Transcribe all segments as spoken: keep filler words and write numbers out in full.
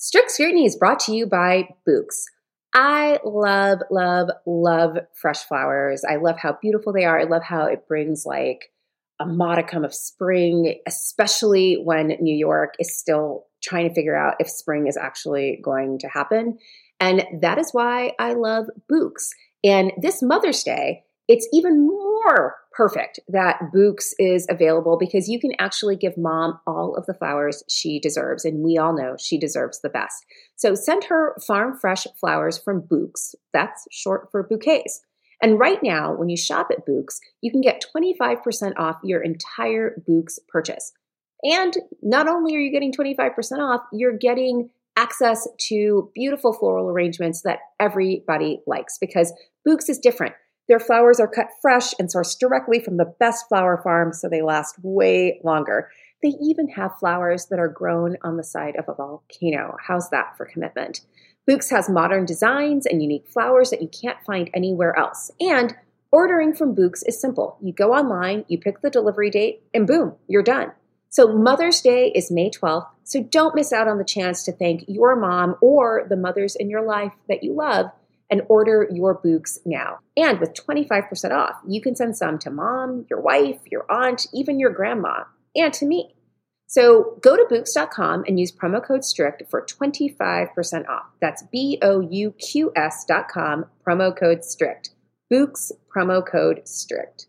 Strict Scrutiny is brought to you by Bouqs. I love, love, love fresh flowers. I love how beautiful they are. I love how it brings like a modicum of spring, especially when New York is still trying to figure out if spring is actually going to happen. And that is why I love Bouqs. And this Mother's Day, it's even more perfect that Bouqs is available because you can actually give mom all of the flowers she deserves. And we all know she deserves the best. So send her farm fresh flowers from Bouqs. That's short for bouquets. And right now, when you shop at Bouqs, you can get twenty-five percent off your entire Bouqs purchase. And not only are you getting twenty-five percent off, you're getting access to beautiful floral arrangements that everybody likes because Bouqs is different. Their flowers are cut fresh and sourced directly from the best flower farms, so they last way longer. They even have flowers that are grown on the side of a volcano. How's that for commitment? Bouqs has modern designs and unique flowers that you can't find anywhere else. And ordering from Bouqs is simple. You go online, you pick the delivery date, and boom, you're done. So Mother's Day is May twelfth, so don't miss out on the chance to thank your mom or the mothers in your life that you love and order your Bouqs now. And with twenty-five percent off, you can send some to mom, your wife, your aunt, even your grandma, and to me. So go to Bouqs dot com and use promo code STRICT for twenty-five percent off. That's B O U Q S dot com, promo code STRICT. Bouqs, promo code STRICT.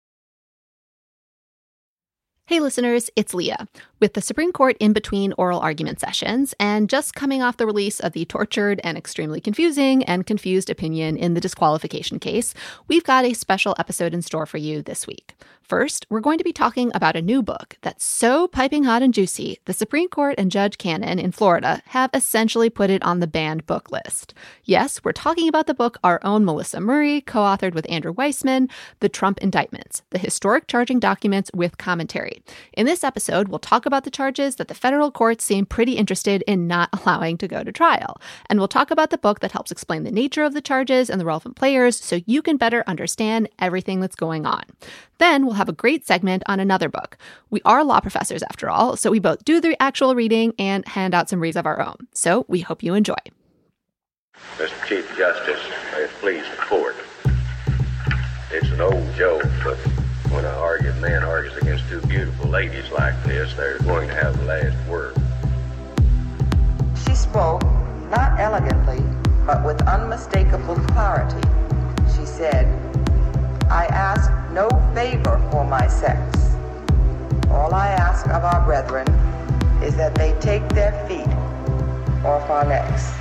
Hey listeners, it's Leah. With the Supreme Court in between oral argument sessions and just coming off the release of the tortured and extremely confusing and confused opinion in the disqualification case, we've got a special episode in store for you this week. First, we're going to be talking about a new book that's so piping hot and juicy, the Supreme Court and Judge Cannon in Florida have essentially put it on the banned book list. Yes, we're talking about the book our own Melissa Murray co-authored with Andrew Weissman, The Trump Indictments, the historic charging documents with commentary. In this episode, we'll talk about the charges that the federal courts seem pretty interested in not allowing to go to trial. And we'll talk about the book that helps explain the nature of the charges and the relevant players so you can better understand everything that's going on. Then we'll have a great segment on another book. We are law professors after all, so we both do the actual reading and hand out some reads of our own. So we hope you enjoy. Mister Chief Justice, may it please the court. It's an old joke, but when an argued man argues against two beautiful ladies like this, they're going to have the last word. She spoke, not elegantly, but with unmistakable clarity. She said, I ask no favor for my sex. All I ask of our brethren is that they take their feet off our necks.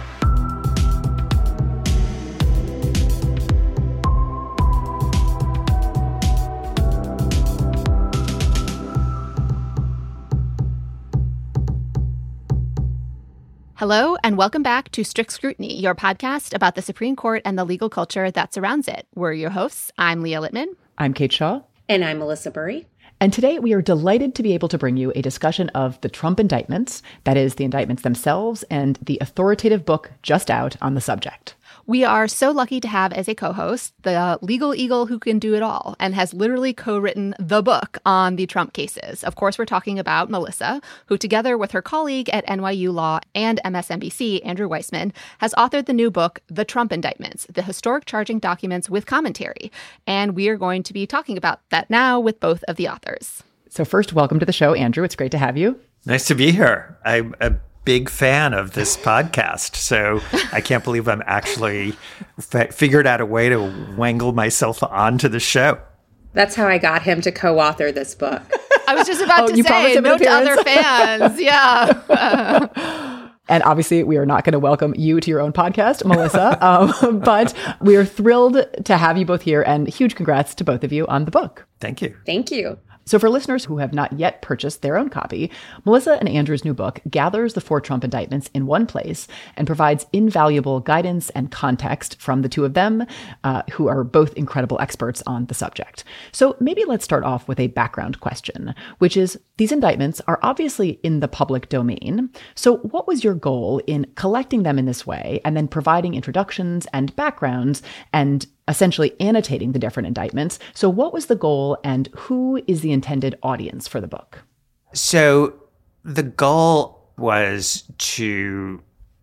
Hello, and welcome back to Strict Scrutiny, your podcast about the Supreme Court and the legal culture that surrounds it. We're your hosts. I'm Leah Littman. I'm Kate Shaw. And I'm Melissa Murray. And today we are delighted to be able to bring you a discussion of the Trump indictments, that is, the indictments themselves, and the authoritative book just out on the subject. We are so lucky to have as a co-host the legal eagle who can do it all and has literally co-written the book on the Trump cases. Of course, we're talking about Melissa, who together with her colleague at N Y U Law and M S N B C, Andrew Weissman, has authored the new book, The Trump Indictments, the historic charging documents with commentary. And we are going to be talking about that now with both of the authors. So first, welcome to the show, Andrew. It's great to have you. Nice to be here. I'm a big fan of this podcast, so I can't believe I'm actually f- figured out a way to wangle myself onto the show. That's how I got him to co-author this book. I was just about oh, to you say, him note an to other fans. Yeah. And obviously, we are not going to welcome you to your own podcast, Melissa, um, but we are thrilled to have you both here, and huge congrats to both of you on the book. Thank you. Thank you. So for listeners who have not yet purchased their own copy, Melissa and Andrew's new book gathers the four Trump indictments in one place and provides invaluable guidance and context from the two of them, uh, who are both incredible experts on the subject. So maybe let's start off with a background question, which is, these indictments are obviously in the public domain. So what was your goal in collecting them in this way and then providing introductions and backgrounds and essentially annotating the different indictments? So what was the goal and who is the intended audience for the book? So the goal was to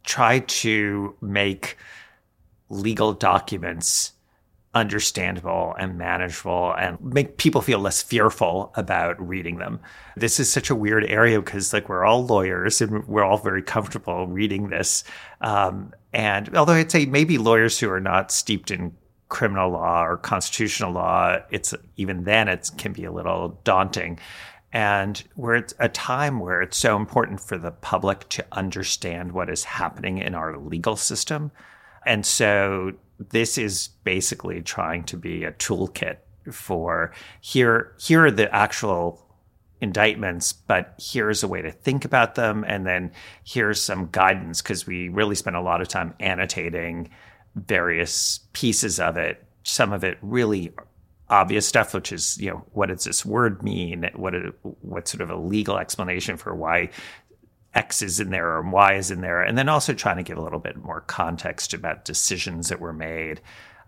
try to make legal documents understandable and manageable and make people feel less fearful about reading them. This is such a weird area because like we're all lawyers and we're all very comfortable reading this. Um, and although I'd say maybe lawyers who are not steeped in criminal law or constitutional law, it's even then it can be a little daunting. And we're at a time where it's so important for the public to understand what is happening in our legal system. And so this is basically trying to be a toolkit for here, here are the actual indictments, but here's a way to think about them. And then here's some guidance, because we really spent a lot of time annotating various pieces of it, some of it really obvious stuff, which is, you know, what does this word mean? What, it, what sort of a legal explanation for why X is in there or Y is in there, and then also trying to give a little bit more context about decisions that were made,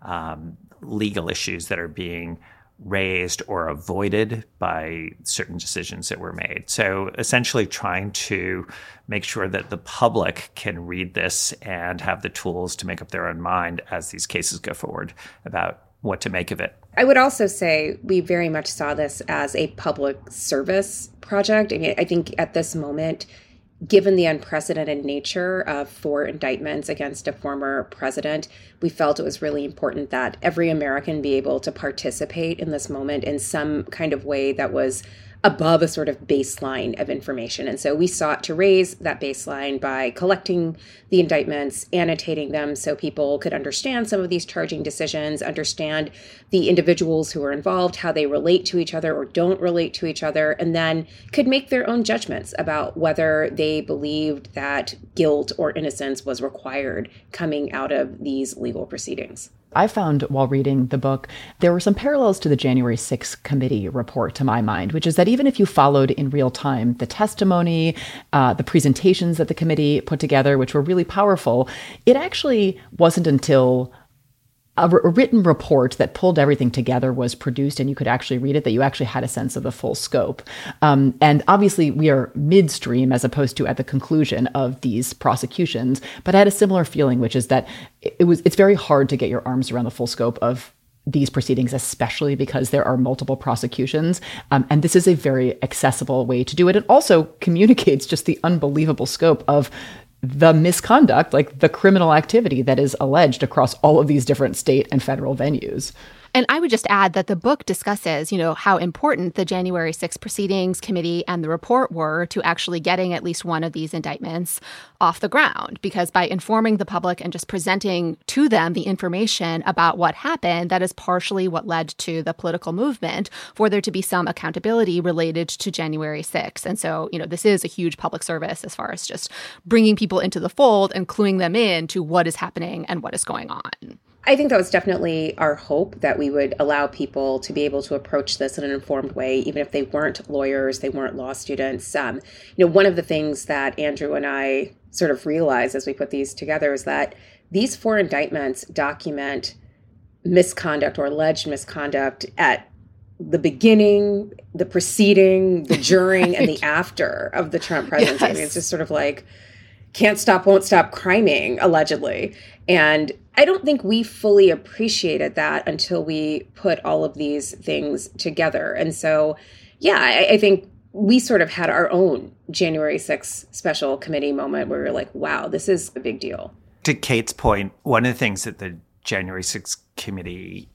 um, legal issues that are being raised or avoided by certain decisions that were made. So essentially trying to make sure that the public can read this and have the tools to make up their own mind as these cases go forward about what to make of it. I would also say we very much saw this as a public service project. I mean, I think at this moment, given the unprecedented nature of four indictments against a former president, we felt it was really important that every American be able to participate in this moment in some kind of way that was above a sort of baseline of information. And so we sought to raise that baseline by collecting the indictments, annotating them so people could understand some of these charging decisions, understand the individuals who are involved, how they relate to each other or don't relate to each other, and then could make their own judgments about whether they believed that guilt or innocence was required coming out of these legal proceedings. I found while reading the book, there were some parallels to the January sixth committee report to my mind, which is that even if you followed in real time the testimony, uh, the presentations that the committee put together, which were really powerful, it actually wasn't until a, r- a written report that pulled everything together was produced and you could actually read it, that you actually had a sense of the full scope. Um, and obviously we are midstream as opposed to at the conclusion of these prosecutions, but I had a similar feeling, which is that it was it's very hard to get your arms around the full scope of these proceedings, especially because there are multiple prosecutions. Um, and this is a very accessible way to do it. It also communicates just the unbelievable scope of the misconduct, like the criminal activity that is alleged across all of these different state and federal venues. And I would just add that the book discusses, you know, how important the January sixth proceedings committee and the report were to actually getting at least one of these indictments off the ground. Because by informing the public and just presenting to them the information about what happened, that is partially what led to the political movement for there to be some accountability related to January sixth. And so, you know, this is a huge public service as far as just bringing people into the fold and cluing them in to what is happening and what is going on. I think that was definitely our hope, that we would allow people to be able to approach this in an informed way, even if they weren't lawyers, they weren't law students. Um, you know, one of the things that Andrew and I sort of realized as we put these together is that these four indictments document misconduct or alleged misconduct at the beginning, the preceding, the during, right. and the after of the Trump presidency. Yes. I mean, it's just sort of like, can't stop, won't stop criming, allegedly. And I don't think we fully appreciated that until we put all of these things together. And so, yeah, I, I think we sort of had our own January sixth special committee moment where we were like, wow, this is a big deal. To Kate's point, one of the things that the January sixth committee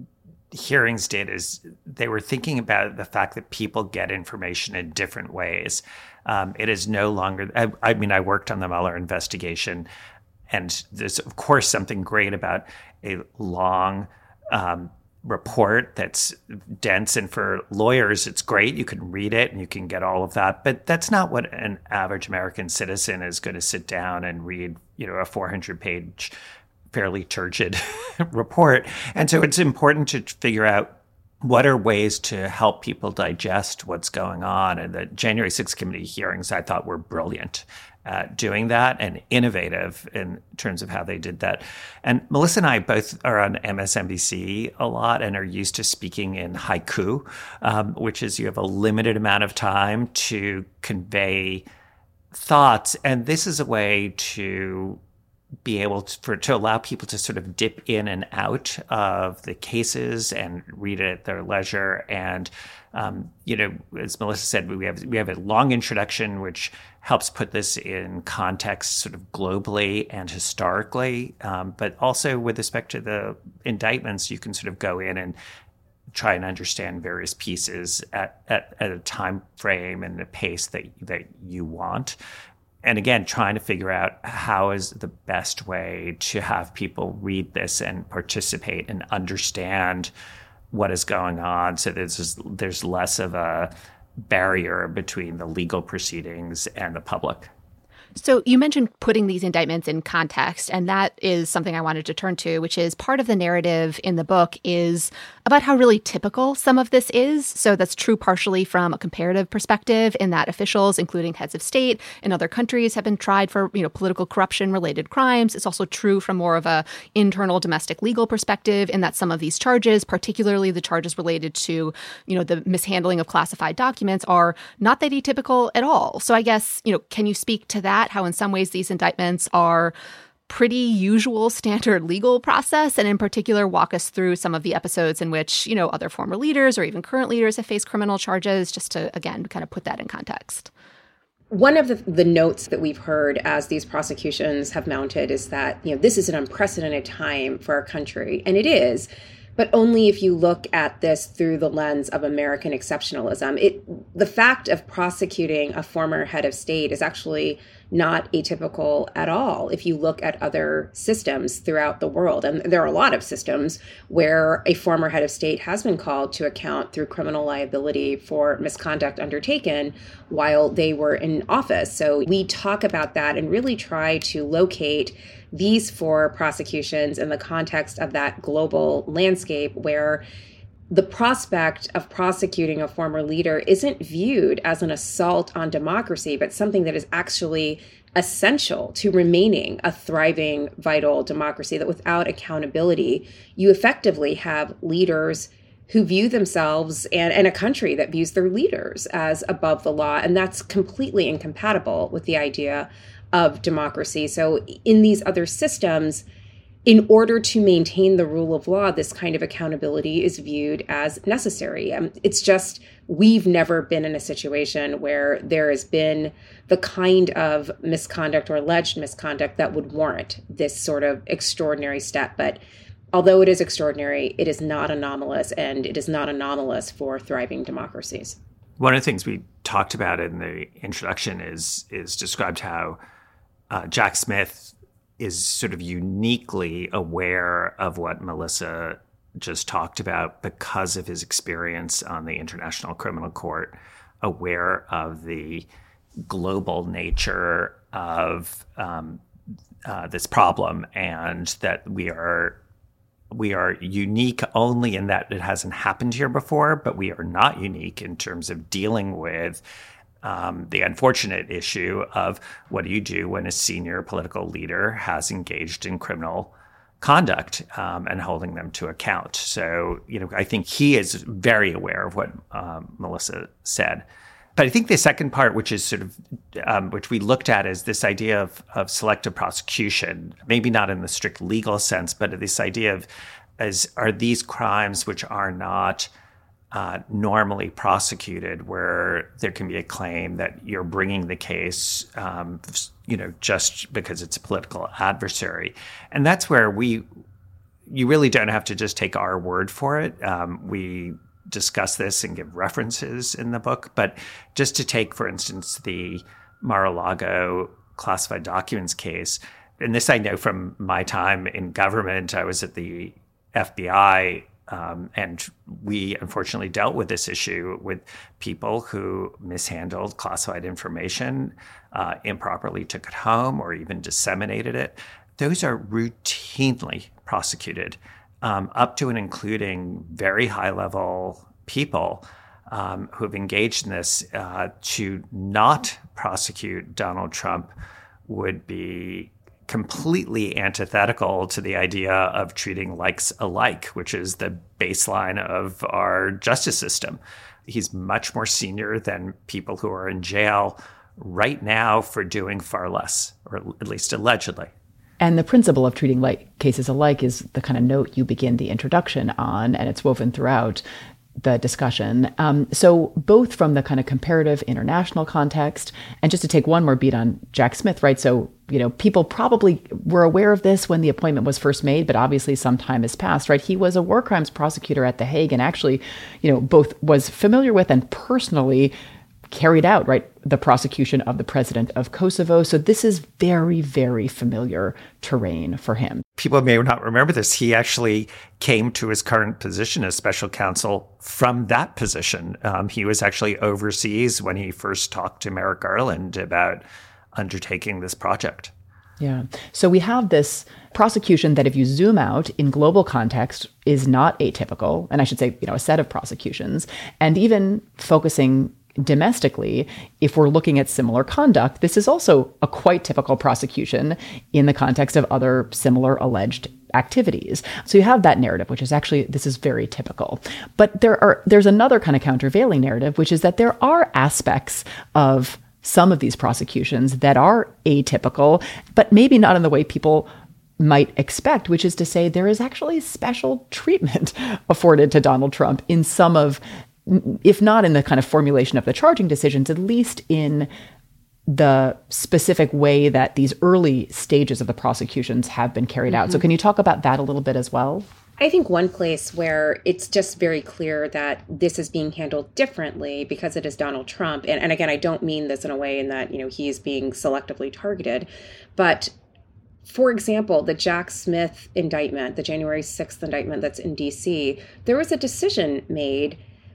hearings did is they were thinking about the fact that people get information in different ways. Um, it is no longer, I, I mean, I worked on the Mueller investigation, and there's, of course, something great about a long um, report that's dense. And for lawyers, it's great. You can read it and you can get all of that. But that's not what an average American citizen is going to sit down and read, you know, a four hundred page, fairly turgid report. And so it's important to figure out what are ways to help people digest what's going on. And the January sixth committee hearings, I thought, were brilliant at doing that and innovative in terms of how they did that. And Melissa and I both are on M S N B C a lot and are used to speaking in haiku, um, which is you have a limited amount of time to convey thoughts. And this is a way to be able to, for, to allow people to sort of dip in and out of the cases and read it at their leisure. And, um, you know, as Melissa said, we have we have a long introduction, which helps put this in context sort of globally and historically. Um, but also with respect to the indictments, you can sort of go in and try and understand various pieces at, at, at a time frame and a pace that that you want. And again, trying to figure out how is the best way to have people read this and participate and understand what is going on, so there's there's less of a barrier between the legal proceedings and the public. So you mentioned putting these indictments in context, and that is something I wanted to turn to, which is part of the narrative in the book is about how really typical some of this is. So that's true partially from a comparative perspective in that officials, including heads of state in other countries, have been tried for, you know, political corruption-related crimes. It's also true from more of a internal domestic legal perspective in that some of these charges, particularly the charges related to, you know, the mishandling of classified documents, are not that atypical at all. So I guess, you know, can you speak to that? How in some ways these indictments are pretty usual standard legal process, and in particular walk us through some of the episodes in which, you know, other former leaders or even current leaders have faced criminal charges, just to, again, kind of put that in context. One of the, the notes that we've heard as these prosecutions have mounted is that, you know, this is an unprecedented time for our country, and it is. But only if you look at this through the lens of American exceptionalism. It, the fact of prosecuting a former head of state is actually not atypical at all if you look at other systems throughout the world. And there are a lot of systems where a former head of state has been called to account through criminal liability for misconduct undertaken while they were in office. So we talk about that and really try to locate these four prosecutions in the context of that global landscape where the prospect of prosecuting a former leader isn't viewed as an assault on democracy, but something that is actually essential to remaining a thriving, vital democracy, that without accountability, you effectively have leaders who view themselves and, and a country that views their leaders as above the law. And that's completely incompatible with the idea of democracy. So in these other systems, in order to maintain the rule of law, this kind of accountability is viewed as necessary. Um, it's just, we've never been in a situation where there has been the kind of misconduct or alleged misconduct that would warrant this sort of extraordinary step. But although it is extraordinary, it is not anomalous, and it is not anomalous for thriving democracies. One of the things we talked about in the introduction is is described how uh, Jack Smith is sort of uniquely aware of what Melissa just talked about because of his experience on the International Criminal Court, aware of the global nature of um, uh, this problem, and that we are we are unique only in that it hasn't happened here before, but we are not unique in terms of dealing with Um, the unfortunate issue of what do you do when a senior political leader has engaged in criminal conduct um, and holding them to account. So, you know, I think he is very aware of what um, Melissa said. But I think the second part, which is sort of, um, which we looked at, is this idea of, of selective prosecution, maybe not in the strict legal sense, but this idea of, as are these crimes which are not Uh, normally prosecuted, where there can be a claim that you're bringing the case, um, you know, just because it's a political adversary. And that's where we, you really don't have to just take our word for it. Um, we discuss this and give references in the book, but just to take, for instance, the Mar-a-Lago classified documents case, and this I know from my time in government. I was at the F B I, Um, and we unfortunately dealt with this issue with people who mishandled classified information, uh, improperly took it home, or even disseminated it. Those are routinely prosecuted, um, up to and including very high-level people um, who have engaged in this. Uh, to not prosecute Donald Trump would be completely antithetical to the idea of treating likes alike, which is the baseline of our justice system. He's much more senior than people who are in jail right now for doing far less, or at least allegedly. And the principle of treating like cases alike is the kind of note you begin the introduction on, and it's woven throughout the discussion. Um, so both from the kind of comparative international context, and just to take one more beat on Jack Smith, right? So, you know, people probably were aware of this when the appointment was first made, but obviously some time has passed, right? He was a war crimes prosecutor at The Hague, and actually, you know, both was familiar with and personally carried out, right, the prosecution of the president of Kosovo. So this is very, very familiar terrain for him. People may not remember this. He actually came to his current position as special counsel from that position. Um, he was actually overseas when he first talked to Merrick Garland about undertaking this project. Yeah. So we have this prosecution that, if you zoom out in global context, is not atypical. And I should say, you know, a set of prosecutions. And even focusing domestically, if we're looking at similar conduct, this is also a quite typical prosecution in the context of other similar alleged activities. So you have that narrative, which is actually, this is very typical. But there are there's another kind of countervailing narrative, which is that there are aspects of some of these prosecutions that are atypical, but maybe not in the way people might expect, which is to say there is actually special treatment afforded to Donald Trump in some of, if not in the kind of formulation of the charging decisions, at least in the specific way that these early stages of the prosecutions have been carried mm-hmm. out. So can you talk about that a little bit as well? I think one place where it's just very clear that this is being handled differently because it is Donald Trump. And, and again, I don't mean this in a way in that, you know, he is being selectively targeted. But for example, the Jack Smith indictment, the January sixth indictment that's in D C, there was a decision made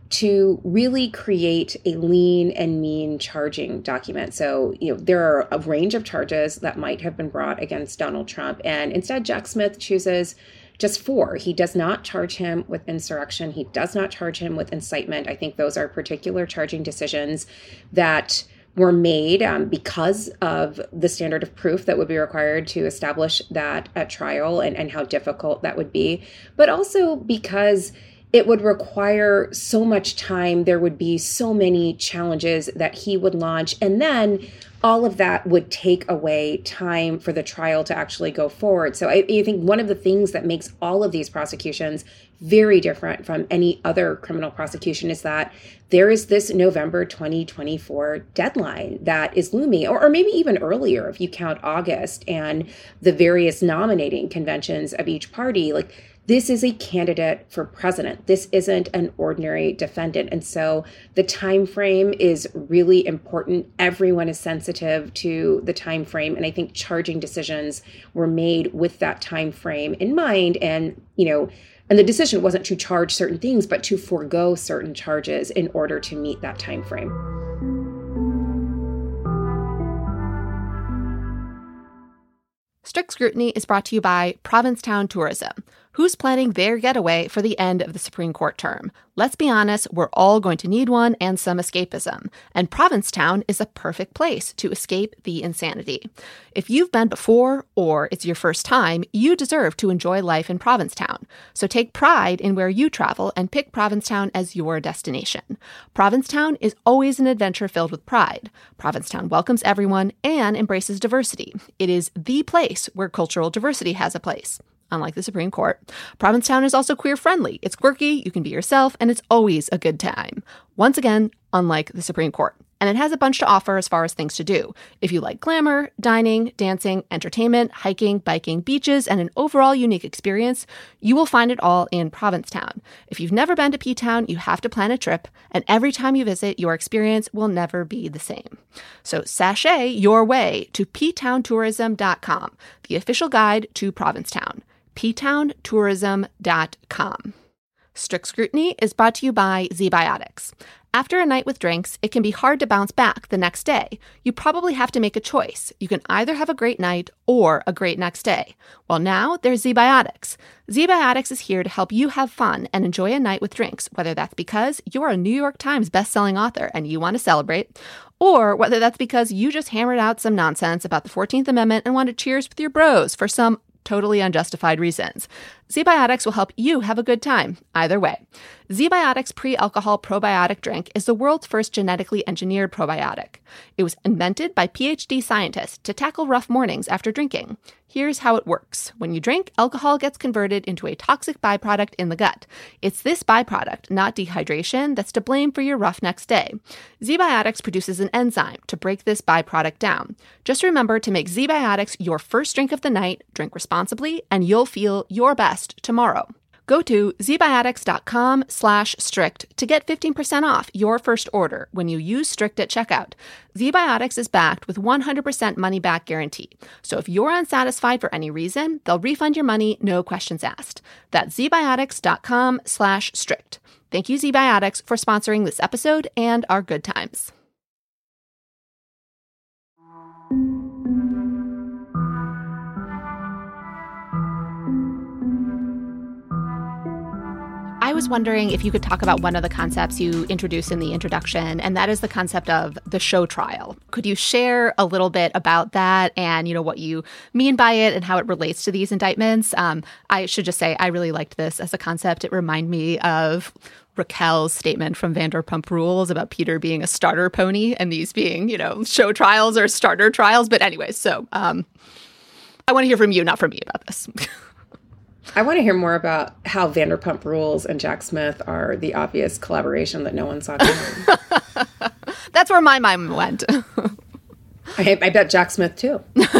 to really create a lean and mean charging document. So, you know, there are a range of charges that might have been brought against Donald Trump. And instead, Jack Smith chooses just four. He does not charge him with insurrection. He does not charge him with incitement. I think those are particular charging decisions that were made um, because of the standard of proof that would be required to establish that at trial and, and how difficult that would be, but also because it would require so much time. There would be so many challenges that he would launch. And then all of that would take away time for the trial to actually go forward. So I, I think one of the things that makes all of these prosecutions very different from any other criminal prosecution is that there is this November twenty twenty-four deadline that is looming, or, or maybe even earlier if you count August and the various nominating conventions of each party. Like, this is a candidate for president. This isn't an ordinary defendant. And so the time frame is really important. Everyone is sensitive to the time frame. And I think charging decisions were made with that time frame in mind. And, you know, and the decision wasn't to charge certain things, but to forego certain charges in order to meet that time frame. Strict Scrutiny is brought to you by Provincetown Tourism. Who's planning their getaway for the end of the Supreme Court term? Let's be honest, we're all going to need one and some escapism. And Provincetown is a perfect place to escape the insanity. If you've been before or it's your first time, you deserve to enjoy life in Provincetown. So take pride in where you travel and pick Provincetown as your destination. Provincetown is always an adventure filled with pride. Provincetown welcomes everyone and embraces diversity. It is the place where cultural diversity has a place. Unlike the Supreme Court, Provincetown is also queer-friendly. It's quirky, you can be yourself, and it's always a good time. Once again, unlike the Supreme Court. And it has a bunch to offer as far as things to do. If you like glamour, dining, dancing, entertainment, hiking, biking, beaches, and an overall unique experience, you will find it all in Provincetown. If you've never been to P-Town, you have to plan a trip, and every time you visit, your experience will never be the same. So sashay your way to p town tourism dot com, the official guide to Provincetown. p town tourism dot com. Strict Scrutiny is brought to you by ZBiotics. After a night with drinks, it can be hard to bounce back the next day. You probably have to make a choice. You can either have a great night or a great next day. Well, now there's ZBiotics. ZBiotics is here to help you have fun and enjoy a night with drinks, whether that's because you're a New York Times bestselling author and you want to celebrate, or whether that's because you just hammered out some nonsense about the fourteenth Amendment and want to cheers with your bros for some totally unjustified reasons. ZBiotics will help you have a good time, either way. ZBiotics pre-alcohol probiotic drink is the world's first genetically engineered probiotic. It was invented by PhD scientists to tackle rough mornings after drinking. Here's how it works. When you drink, alcohol gets converted into a toxic byproduct in the gut. It's this byproduct, not dehydration, that's to blame for your rough next day. ZBiotics produces an enzyme to break this byproduct down. Just remember to make ZBiotics your first drink of the night, drink responsibly, and you'll feel your best tomorrow. Go to zbiotics.com slash strict to get fifteen percent off your first order when you use strict at checkout. ZBiotics is backed with one hundred percent money-back guarantee. So if you're unsatisfied for any reason, they'll refund your money, no questions asked. That's zbiotics.com slash strict. Thank you, ZBiotics, for sponsoring this episode and our good times. I was wondering if you could talk about one of the concepts you introduced in the introduction, and that is the concept of the show trial. Could you share a little bit about that and, you know, what you mean by it and how it relates to these indictments? Um, I should just say I really liked this as a concept. It reminded me of Raquel's statement from Vanderpump Rules about Peter being a starter pony and these being, you know, show trials or starter trials. But anyways, so um, I want to hear from you, not from me, about this. I want to hear more about how Vanderpump Rules and Jack Smith are the obvious collaboration that no one saw coming. That's where my mind went. I, I bet Jack Smith, too.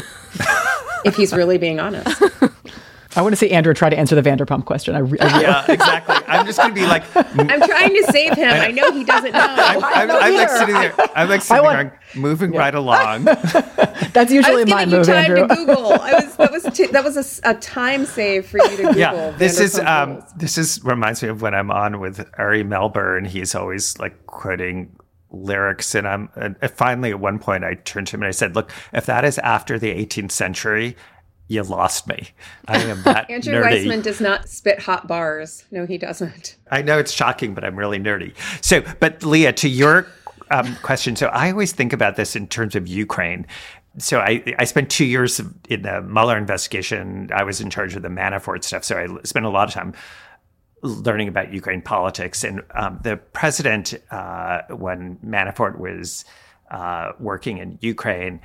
If he's really being honest. I want to see Andrew try to answer the Vanderpump question. I, re- I re- Yeah, exactly. I'm just going to be like... I'm trying to save him. I know he doesn't know. I'm, I'm, I'm like sitting there. I'm like sitting want, there, moving yeah. right along. That's usually my move, Andrew. I was giving you time to Google. I was, that was, t- that was a, a time save for you to Google. Yeah, this is um, Rules. this is reminds me of when I'm on with Ari Melber, he's always like quoting lyrics, and I'm and finally at one point I turned to him and I said, "Look, if that is after the eighteenth century, you lost me. I am that Andrew nerdy." Weissman does not spit hot bars. No, he doesn't. I know it's shocking, but I'm really nerdy. So, but Leah, to your um, question, so I always think about this in terms of Ukraine. So I, I spent two years in the Mueller investigation. I was in charge of the Manafort stuff. So I spent a lot of time learning about Ukraine politics. And um, the president, uh, when Manafort was uh, working in Ukraine,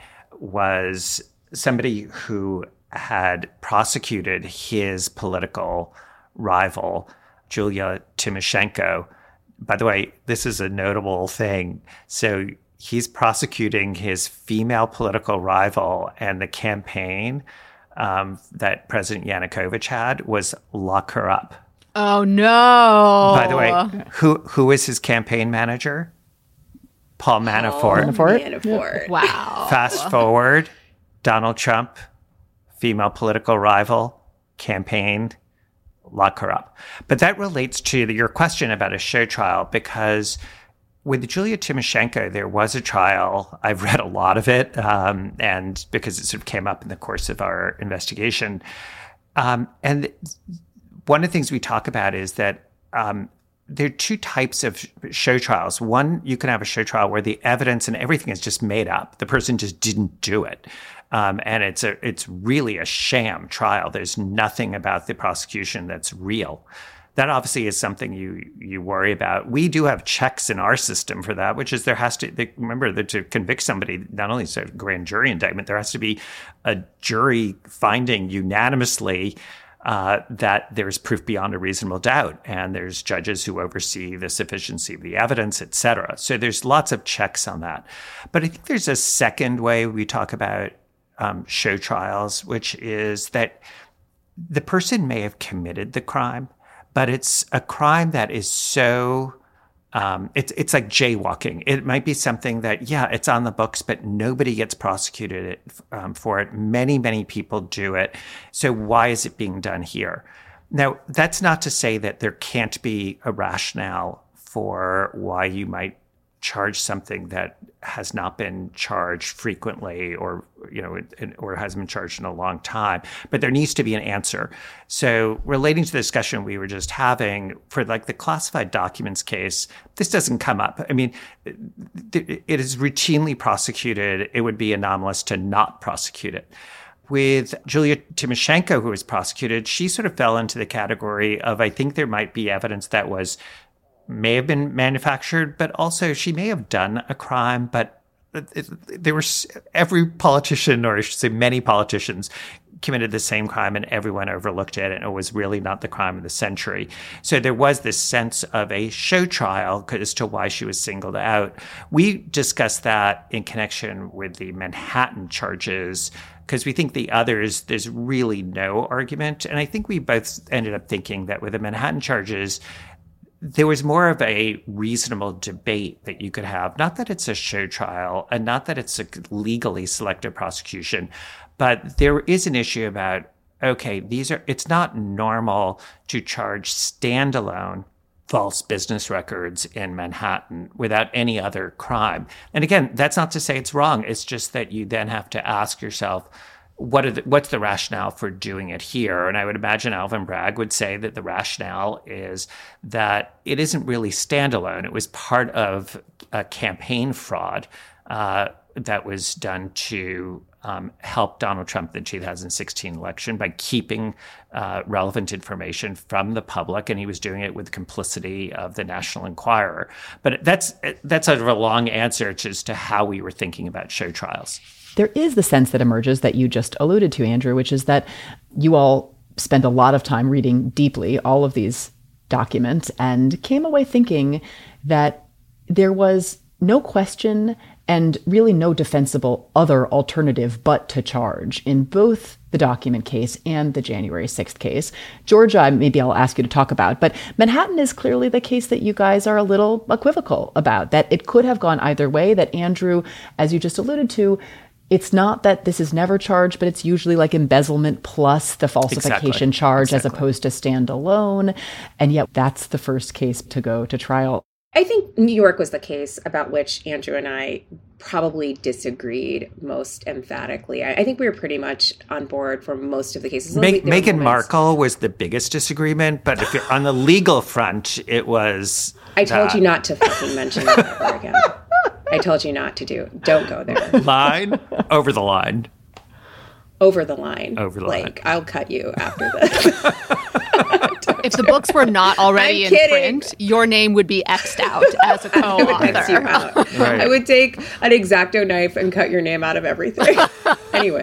was somebody who had prosecuted his political rival, Julia Tymoshenko. By the way, this is a notable thing. So he's prosecuting his female political rival, and the campaign um, that President Yanukovych had was lock her up. Oh, no. By the way, who who is his campaign manager? Paul Manafort. Oh, Manafort. Manafort. Wow. Fast forward, Donald Trump, female political rival, campaign, lock her up. But that relates to your question about a show trial, because with Julia Tymoshenko, there was a trial. I've read a lot of it, um, and because it sort of came up in the course of our investigation. Um, and one of the things we talk about is that um, there are two types of show trials. One, you can have a show trial where the evidence and everything is just made up. The person just didn't do it. Um, and it's a it's really a sham trial. There's nothing about the prosecution that's real. That obviously is something you you worry about. We do have checks in our system for that, which is there has to, they, remember that to convict somebody, not only is there a grand jury indictment, there has to be a jury finding unanimously uh, that there's proof beyond a reasonable doubt. And there's judges who oversee the sufficiency of the evidence, et cetera. So there's lots of checks on that. But I think there's a second way we talk about um, show trials, which is that the person may have committed the crime, but it's a crime that is so, um, it's it's like jaywalking. It might be something that, yeah, it's on the books, but nobody gets prosecuted it, um, for it. Many, many people do it. So why is it being done here? Now, that's not to say that there can't be a rationale for why you might charge something that has not been charged frequently, or, you know, or hasn't been charged in a long time, but there needs to be an answer. So relating to the discussion we were just having for like the classified documents case, this doesn't come up. I mean, it is routinely prosecuted. It would be anomalous to not prosecute it. With Julia Tymoshenko, who was prosecuted, she sort of fell into the category of, I think there might be evidence that was, may have been manufactured, but also she may have done a crime, but it, it, there was, every politician, or I should say many politicians, committed the same crime and everyone overlooked it, and it was really not the crime of the century. So there was this sense of a show trial as to why she was singled out. We discussed that in connection with the Manhattan charges, because we think the others, there's really no argument. And I think we both ended up thinking that with the Manhattan charges, there was more of a reasonable debate that you could have. Not that it's a show trial and not that it's a legally selective prosecution, but there is an issue about, okay, these are, it's not normal to charge standalone false business records in Manhattan without any other crime. And again, that's not to say it's wrong. It's just that you then have to ask yourself, what are the, what's the rationale for doing it here? And I would imagine Alvin Bragg would say that the rationale is that it isn't really standalone. It was part of a campaign fraud uh, that was done to Um, help Donald Trump in the two thousand sixteen election by keeping uh, relevant information from the public, and he was doing it with complicity of the National Enquirer. But that's that's sort of a long answer as to how we were thinking about show trials. There is the sense that emerges that you just alluded to, Andrew, which is that you all spent a lot of time reading deeply all of these documents and came away thinking that there was no question and really no defensible other alternative but to charge in both the document case and the January sixth case. Georgia, maybe I'll ask you to talk about, but Manhattan is clearly the case that you guys are a little equivocal about, that it could have gone either way, that Andrew, as you just alluded to, it's not that this is never charged, but it's usually like embezzlement plus the falsification exactly. charge exactly. as opposed to standalone. And yet that's the first case to go to trial. I think New York was the case about which Andrew and I probably disagreed most emphatically. I, I think we were pretty much on board for most of the cases. Meg- Meghan Markle was the biggest disagreement, but if you're on the legal front, it was I told that. you not to fucking mention that ever again. I told you not to do. Don't go there. Line? Over the line. Over the line. Over the like, line. I'll cut you after this. If the books were not already I'm in kidding. print, your name would be X'd out as a co-author. You out. Right. I would take an X-Acto knife and cut your name out of everything. Anyway,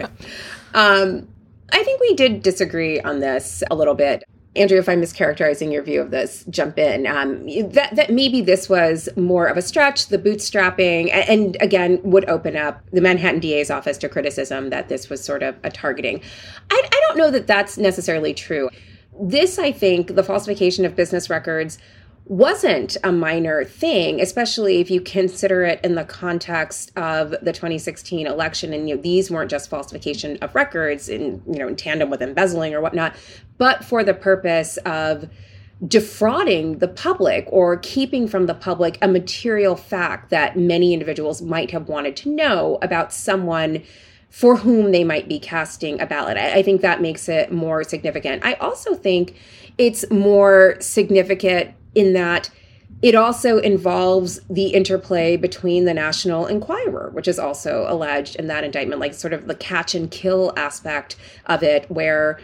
um, I think we did disagree on this a little bit. Andrew, if I'm mischaracterizing your view of this, jump in. Um, that, that maybe this was more of a stretch, the bootstrapping, and, and again, would open up the Manhattan D A's office to criticism that this was sort of a targeting. I, I don't know that that's necessarily true. This, I think, the falsification of business records wasn't a minor thing, especially if you consider it in the context of the twenty sixteen election. And you know, these weren't just falsification of records in, you know, in tandem with embezzling or whatnot, but for the purpose of defrauding the public or keeping from the public a material fact that many individuals might have wanted to know about someone for whom they might be casting a ballot. I, I think that makes it more significant. I also think it's more significant in that it also involves the interplay between the National Enquirer, which is also alleged in that indictment, like sort of the catch and kill aspect of it, where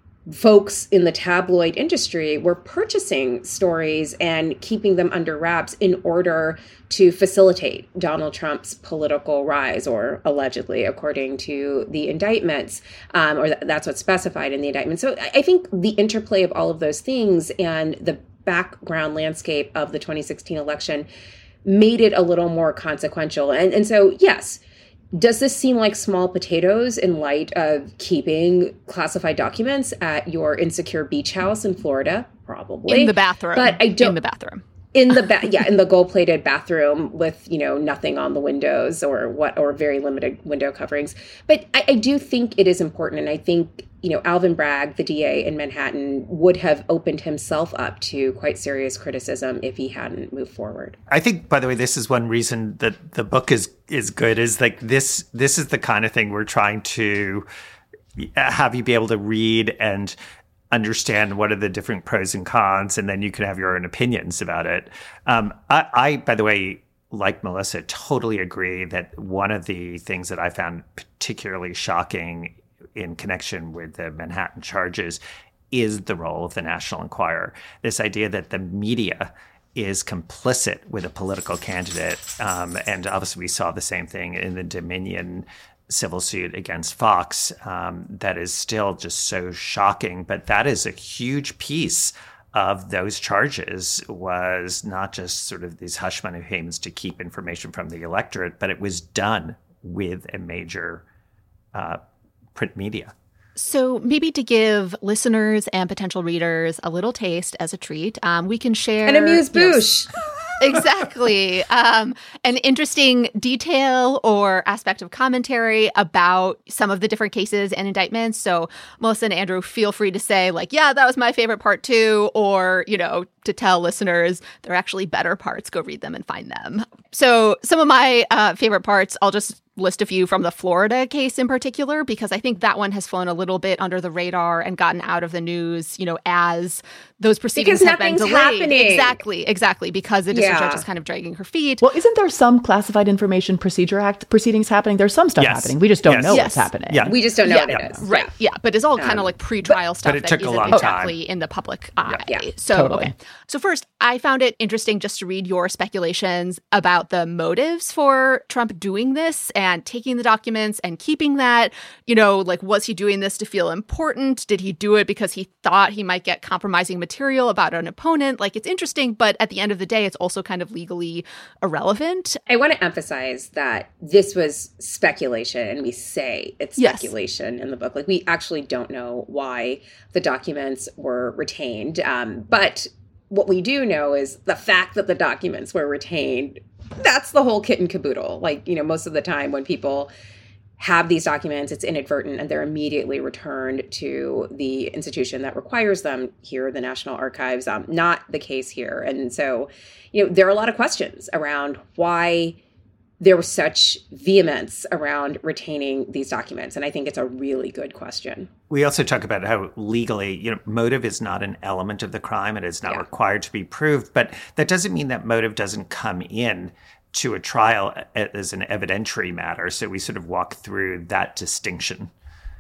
folks in the tabloid industry were purchasing stories and keeping them under wraps in order to facilitate Donald Trump's political rise, or allegedly, according to the indictments, um, or th- that's what's specified in the indictment. So I think the interplay of all of those things and the background landscape of the twenty sixteen election made it a little more consequential. And, and so, yes, does this seem like small potatoes in light of keeping classified documents at your insecure beach house in Florida? Probably. In the bathroom. But I don't. In the bathroom. In the ba- yeah, in the gold-plated bathroom with, you know, nothing on the windows or what, or very limited window coverings. But I, I do think it is important, and I think, you know, Alvin Bragg, the D A in Manhattan, would have opened himself up to quite serious criticism if he hadn't moved forward. I think, by the way, this is one reason that the book is is good. Is like this. This is the kind of thing we're trying to have you be able to read and understand what are the different pros and cons, and then you can have your own opinions about it. Um, I, I, by the way, like Melissa, totally agree that one of the things that I found particularly shocking in connection with the Manhattan charges is the role of the National Enquirer. This idea that the media is complicit with a political candidate. Um, and obviously we saw the same thing in the Dominion civil suit against Fox. Um, that is still just so shocking. But that is a huge piece of those charges, was not just sort of these hush money payments to keep information from the electorate, but it was done with a major uh, print media. So maybe to give listeners and potential readers a little taste as a treat, um, we can share... An amuse-bouche. You know, exactly. Um, an interesting detail or aspect of commentary about some of the different cases and indictments. So Melissa and Andrew, feel free to say like, yeah, that was my favorite part too, or, you know, to tell listeners there are actually better parts. Go read them and find them. So some of my uh, favorite parts, I'll just list a few from the Florida case in particular, because I think that one has flown a little bit under the radar and gotten out of the news, you know, as those proceedings because have been delayed. Happening. Exactly, exactly, because the district yeah. judge is kind of dragging her feet. Well, isn't there some Classified Information Procedure Act proceedings happening? There's some stuff yes. happening. We just don't yes. know yes. what's happening. Yeah. We just don't know yeah. what it is. Right, yeah, but it's all kind of like pre-trial but, stuff but it that took a isn't long exactly time. in the public eye. Yeah. So, Totally. okay. So first, I found it interesting just to read your speculations about the motives for Trump doing this and taking the documents and keeping that. You know, like, was he doing this to feel important? Did he do it because he thought he might get compromising material about an opponent? Like, it's interesting, but at the end of the day, it's also kind of legally irrelevant. I want to emphasize that this was speculation, and we say it's Yes. speculation in the book. Like, we actually don't know why the documents were retained. Um, but what we do know is the fact that the documents were retained, that's the whole kit and caboodle. Like, you know, most of the time when people have these documents, it's inadvertent and they're immediately returned to the institution that requires them, here, the National Archives. Um, not the case here. And so, you know, there are a lot of questions around why there was such vehemence around retaining these documents. And I think it's a really good question. We also talk about how legally, you know, motive is not an element of the crime. It is not Yeah. required to be proved. But that doesn't mean that motive doesn't come in to a trial as an evidentiary matter. So we sort of walk through that distinction.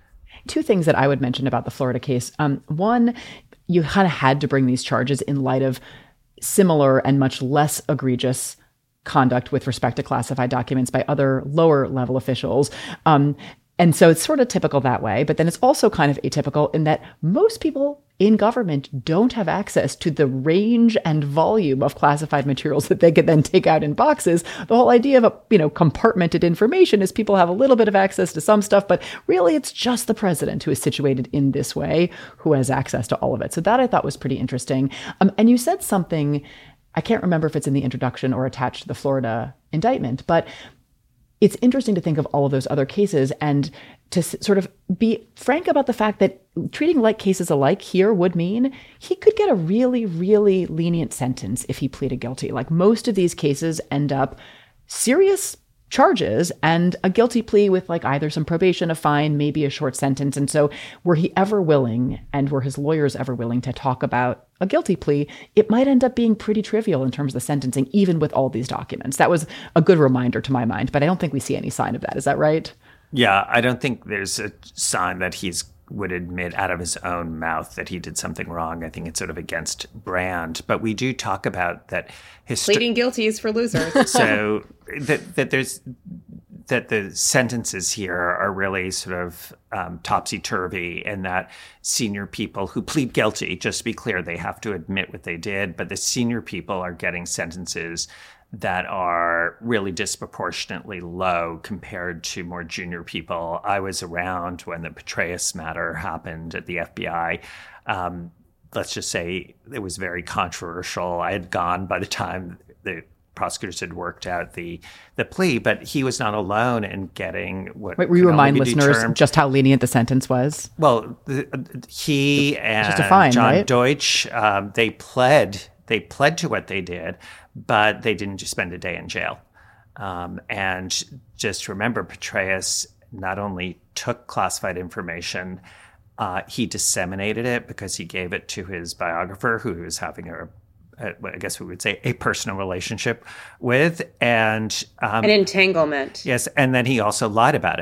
Two things that I would mention about the Florida case. Um, one, you kind of had to bring these charges in light of similar and much less egregious conduct with respect to classified documents by other lower level officials. Um, and so it's sort of typical that way. But then it's also kind of atypical in that most people in government don't have access to the range and volume of classified materials that they could then take out in boxes. The whole idea of a, you know, compartmented information is people have a little bit of access to some stuff, but really it's just the president who is situated in this way who has access to all of it. So that I thought was pretty interesting. Um, and you said something, I can't remember if it's in the introduction or attached to the Florida indictment, but it's interesting to think of all of those other cases and to s- sort of be frank about the fact that treating like cases alike here would mean he could get a really, really lenient sentence if he pleaded guilty. Like, most of these cases end up serious charges and a guilty plea with like either some probation, a fine, maybe a short sentence. And so were he ever willing, and were his lawyers ever willing, to talk about a guilty plea, it might end up being pretty trivial in terms of the sentencing, even with all these documents. That was a good reminder to my mind, but I don't think we see any sign of that. Is that right? Yeah, I don't think there's a sign that he's would admit out of his own mouth that he did something wrong. I think it's sort of against brand. But we do talk about that. Histo- Pleading guilty is for losers. So that that there's that the sentences here are really sort of um, topsy-turvy, and that senior people who plead guilty, just to be clear, they have to admit what they did, but the senior people are getting sentences that are really disproportionately low compared to more junior people. I was around when the Petraeus matter happened at the F B I. Um, let's just say it was very controversial. I had gone by the time the prosecutors had worked out the the plea, but he was not alone in getting what. Wait, will you remind listeners termed, just how lenient the sentence was? Well, the, he and just a fine, John right? Deutsch, um, they pled. They pled to what they did, but they didn't just spend a day in jail. Um, and just remember, Petraeus not only took classified information, uh, he disseminated it because he gave it to his biographer, who was having a, a I guess we would say, a personal relationship with, and um, an entanglement. Yes, and then he also lied about it.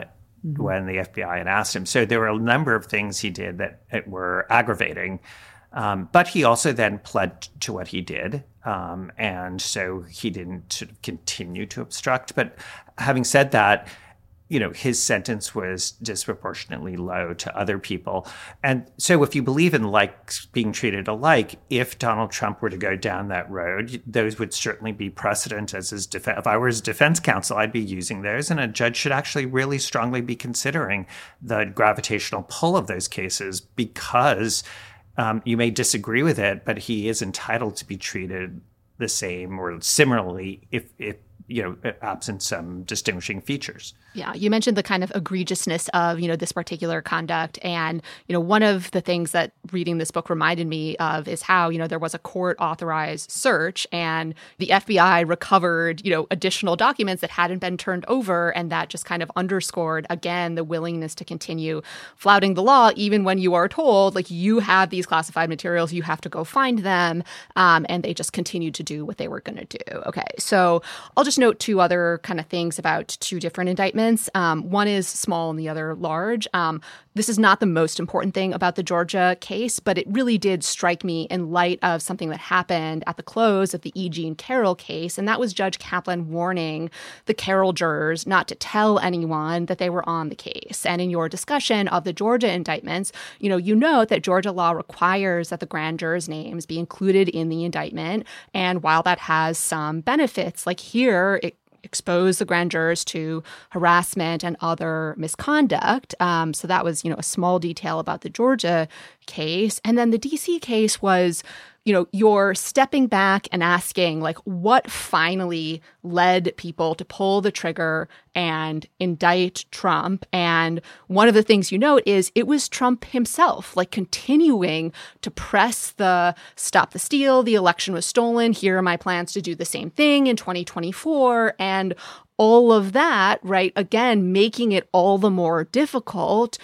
mm-hmm. when the F B I had asked him. So there were a number of things he did that were aggravating. Um, but he also then pled to what he did. Um, and so he didn't sort of continue to obstruct. But having said that, you know, his sentence was disproportionately low to other people. And so if you believe in like being treated alike, if Donald Trump were to go down that road, those would certainly be precedent as his defense. If I were his defense counsel, I'd be using those. And a judge should actually really strongly be considering the gravitational pull of those cases because um, you may disagree with it, but he is entitled to be treated the same or similarly if, if you know, absent some distinguishing features. Yeah, you mentioned the kind of egregiousness of, you know, this particular conduct. And, you know, one of the things that reading this book reminded me of is how, you know, there was a court-authorized search and the F B I recovered, you know, additional documents that hadn't been turned over. And that just kind of underscored, again, the willingness to continue flouting the law, even when you are told, like, you have these classified materials, you have to go find them. Um, and they just continued to do what they were going to do. Okay, so I'll just note two other kind of things about two different indictments. Um, one is small and the other large. Um, this is not the most important thing about the Georgia case, but it really did strike me in light of something that happened at the close of the E. Jean Carroll case. And that was Judge Kaplan warning the Carroll jurors not to tell anyone that they were on the case. And in your discussion of the Georgia indictments, you know, you note that Georgia law requires that the grand jurors' names be included in the indictment. And while that has some benefits, like here, it expose the grand jurors to harassment and other misconduct. Um, so that was, you know, a small detail about the Georgia case. And then the D C case was, you know, you're stepping back and asking, like, what finally led people to pull the trigger and indict Trump? And one of the things you note is it was Trump himself, like, continuing to press the stop the steal, the election was stolen, here are my plans to do the same thing in twenty twenty-four. And all of that, right, again, making it all the more difficult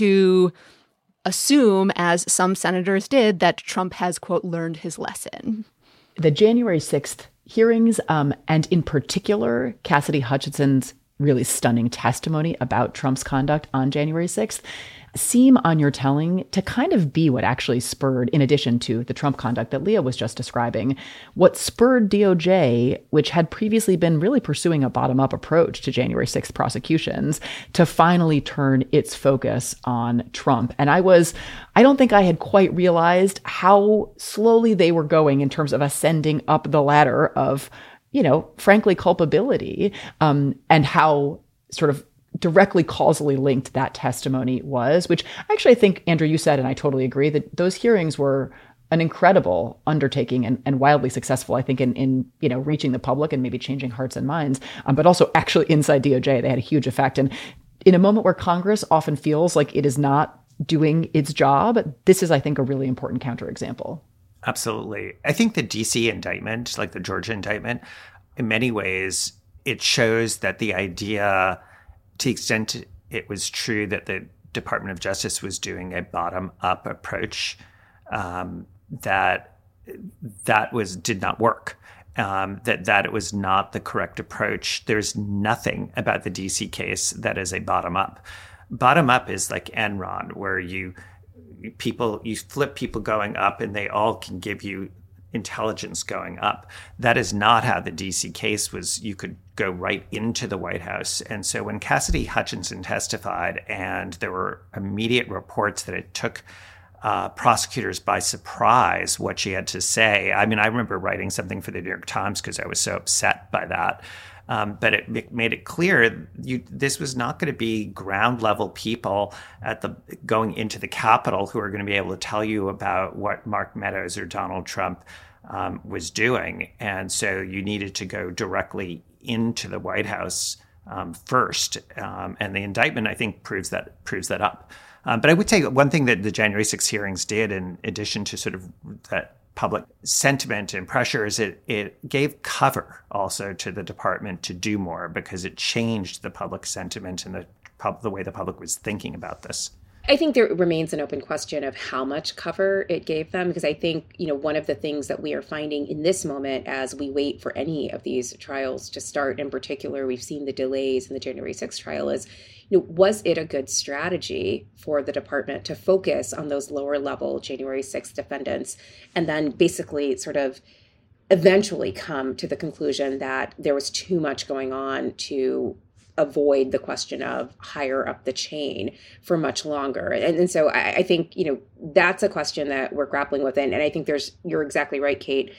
to assume, as some senators did, that Trump has, quote, learned his lesson. The January sixth hearings, um, and in particular, Cassidy Hutchinson's really stunning testimony about Trump's conduct on January sixth, seem on your telling to kind of be what actually spurred, in addition to the Trump conduct that Leah was just describing, what spurred D O J, which had previously been really pursuing a bottom-up approach to January sixth prosecutions, to finally turn its focus on Trump. And I was, I don't think I had quite realized how slowly they were going in terms of ascending up the ladder of, you know, frankly, culpability, um, and how sort of directly causally linked that testimony was, which actually I think, Andrew, you said, and I totally agree, that those hearings were an incredible undertaking and, and wildly successful, I think, in, in, you know, reaching the public and maybe changing hearts and minds, um, but also actually inside D O J, they had a huge effect. And in a moment where Congress often feels like it is not doing its job, this is, I think, a really important counterexample. Absolutely. I think the D C indictment, like the Georgia indictment, in many ways, it shows that the idea, to the extent it was true that the Department of Justice was doing a bottom-up approach, um, that that was did not work. Um, that that it was not the correct approach. There's nothing about the D C case that is a bottom-up. Bottom-up is like Enron, where you people you flip people going up, and they all can give you intelligence going up. That is not how the D C case was. You could go right into the White House. And so when Cassidy Hutchinson testified, and there were immediate reports that it took uh, prosecutors by surprise what she had to say. I mean, I remember writing something for the New York Times because I was so upset by that. Um, but it, it made it clear you, this was not going to be ground level people at the going into the Capitol who are going to be able to tell you about what Mark Meadows or Donald Trump um, was doing. And so you needed to go directly into the White House um, first. Um, and the indictment, I think, proves that proves that up. Um, but I would say one thing that the January sixth hearings did, in addition to sort of that public sentiment and pressure, is it, it gave cover also to the department to do more, because it changed the public sentiment and the, pub, the way the public was thinking about this. I think there remains an open question of how much cover it gave them, because I think, you know, one of the things that we are finding in this moment as we wait for any of these trials to start, in particular, we've seen the delays in the January sixth trial, is, you know, was it a good strategy for the department to focus on those lower level January sixth defendants and then basically sort of eventually come to the conclusion that there was too much going on to avoid the question of higher up the chain for much longer. And, and so I, I think, you know, that's a question that we're grappling with. And, and I think there's, you're exactly right, Kate.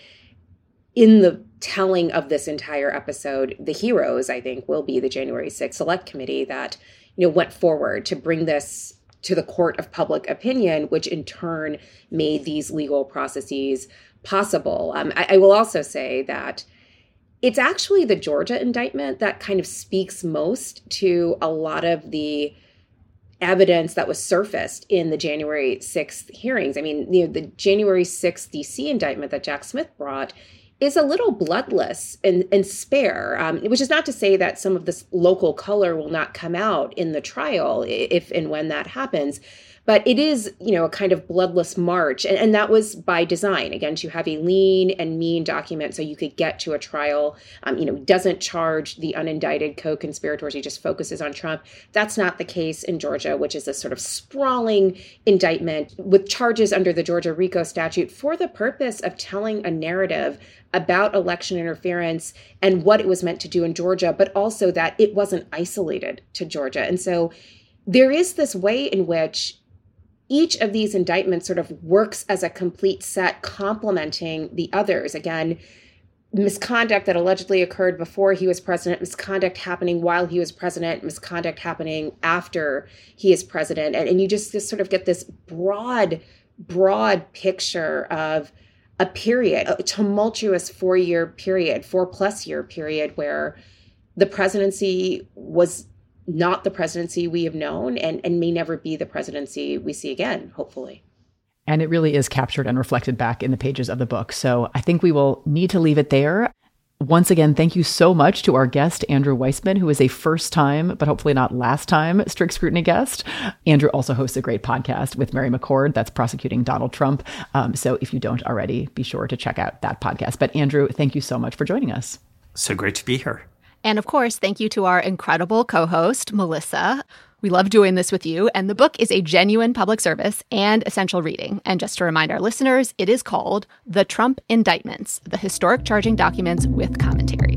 In the telling of this entire episode, the heroes, I think, will be the January sixth Select Committee that, you know, went forward to bring this to the court of public opinion, which in turn made these legal processes possible. Um, I, I will also say that it's actually the Georgia indictment that kind of speaks most to a lot of the evidence that was surfaced in the January sixth hearings. I mean, you know, the January sixth D C indictment that Jack Smith brought is a little bloodless and, and spare, um, which is not to say that some of this local color will not come out in the trial if and when that happens. But it is, you know, a kind of bloodless march. And, and that was by design, again, to have a lean and mean document so you could get to a trial, um, you know, doesn't charge the unindicted co-conspirators. He just focuses on Trump. That's not the case in Georgia, which is a sort of sprawling indictment with charges under the Georgia RICO statute for the purpose of telling a narrative about election interference and what it was meant to do in Georgia, but also that it wasn't isolated to Georgia. And so there is this way in which each of these indictments sort of works as a complete set, complementing the others. Again, misconduct that allegedly occurred before he was president, misconduct happening while he was president, misconduct happening after he is president. And, and you just, just sort of get this broad, broad picture of a period, a tumultuous four-year period, four-plus year period where the presidency was not the presidency we have known and, and may never be the presidency we see again, hopefully. And it really is captured and reflected back in the pages of the book. So I think we will need to leave it there. Once again, thank you so much to our guest, Andrew Weissmann, who is a first time, but hopefully not last time, Strict Scrutiny guest. Andrew also hosts a great podcast with Mary McCord that's prosecuting Donald Trump. Um, so if you don't already, be sure to check out that podcast. But Andrew, thank you so much for joining us. So great to be here. And of course, thank you to our incredible co-host, Melissa. We love doing this with you. And the book is a genuine public service and essential reading. And just to remind our listeners, it is called The Trump Indictments, the Historic Charging Documents with Commentary.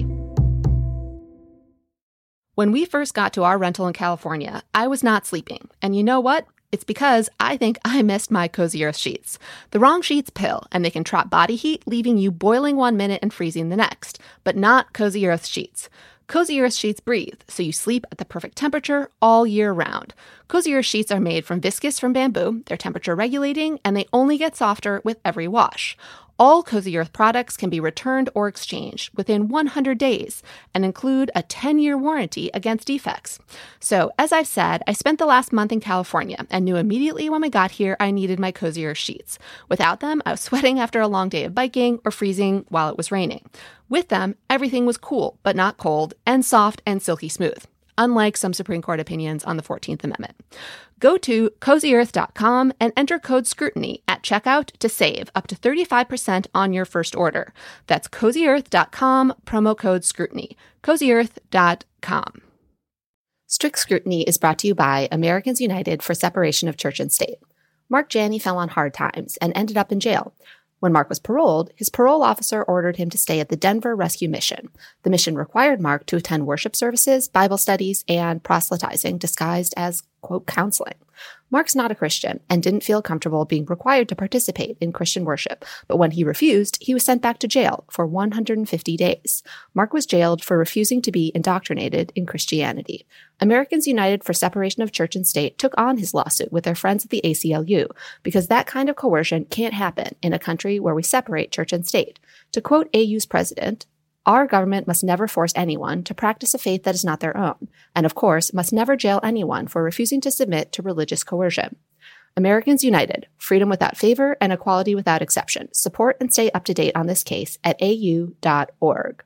When we first got to our rental in California, I was not sleeping. And you know what? It's because I think I missed my Cozy Earth sheets. The wrong sheets pill, and they can trap body heat, leaving you boiling one minute and freezing the next. But not Cozy Earth sheets. Cozy Earth sheets breathe, so you sleep at the perfect temperature all year round. Cozy Earth sheets are made from viscose from bamboo, they're temperature regulating, and they only get softer with every wash. All Cozy Earth products can be returned or exchanged within one hundred days and include a ten-year warranty against defects. So, as I've said, I spent the last month in California and knew immediately when we got here I needed my Cozy Earth sheets. Without them, I was sweating after a long day of biking or freezing while it was raining. With them, everything was cool, but not cold, and soft and silky smooth, unlike some Supreme Court opinions on the fourteenth Amendment. Go to cozy earth dot com and enter code SCRUTINY at checkout to save up to thirty-five percent on your first order. That's cozy earth dot com, promo code SCRUTINY. cozy earth dot com. Strict Scrutiny is brought to you by Americans United for Separation of Church and State. Mark Janney fell on hard times and ended up in jail. When Mark was paroled, his parole officer ordered him to stay at the Denver Rescue Mission. The mission required Mark to attend worship services, Bible studies, and proselytizing disguised as, quote, counseling. Mark's not a Christian and didn't feel comfortable being required to participate in Christian worship, but when he refused, he was sent back to jail for one hundred fifty days. Mark was jailed for refusing to be indoctrinated in Christianity. Americans United for Separation of Church and State took on his lawsuit with their friends at the A C L U because that kind of coercion can't happen in a country where we separate church and state. To quote A U's president, "Our government must never force anyone to practice a faith that is not their own, and of course must never jail anyone for refusing to submit to religious coercion." Americans United, freedom without favor and equality without exception. Support and stay up to date on this case at a u dot org.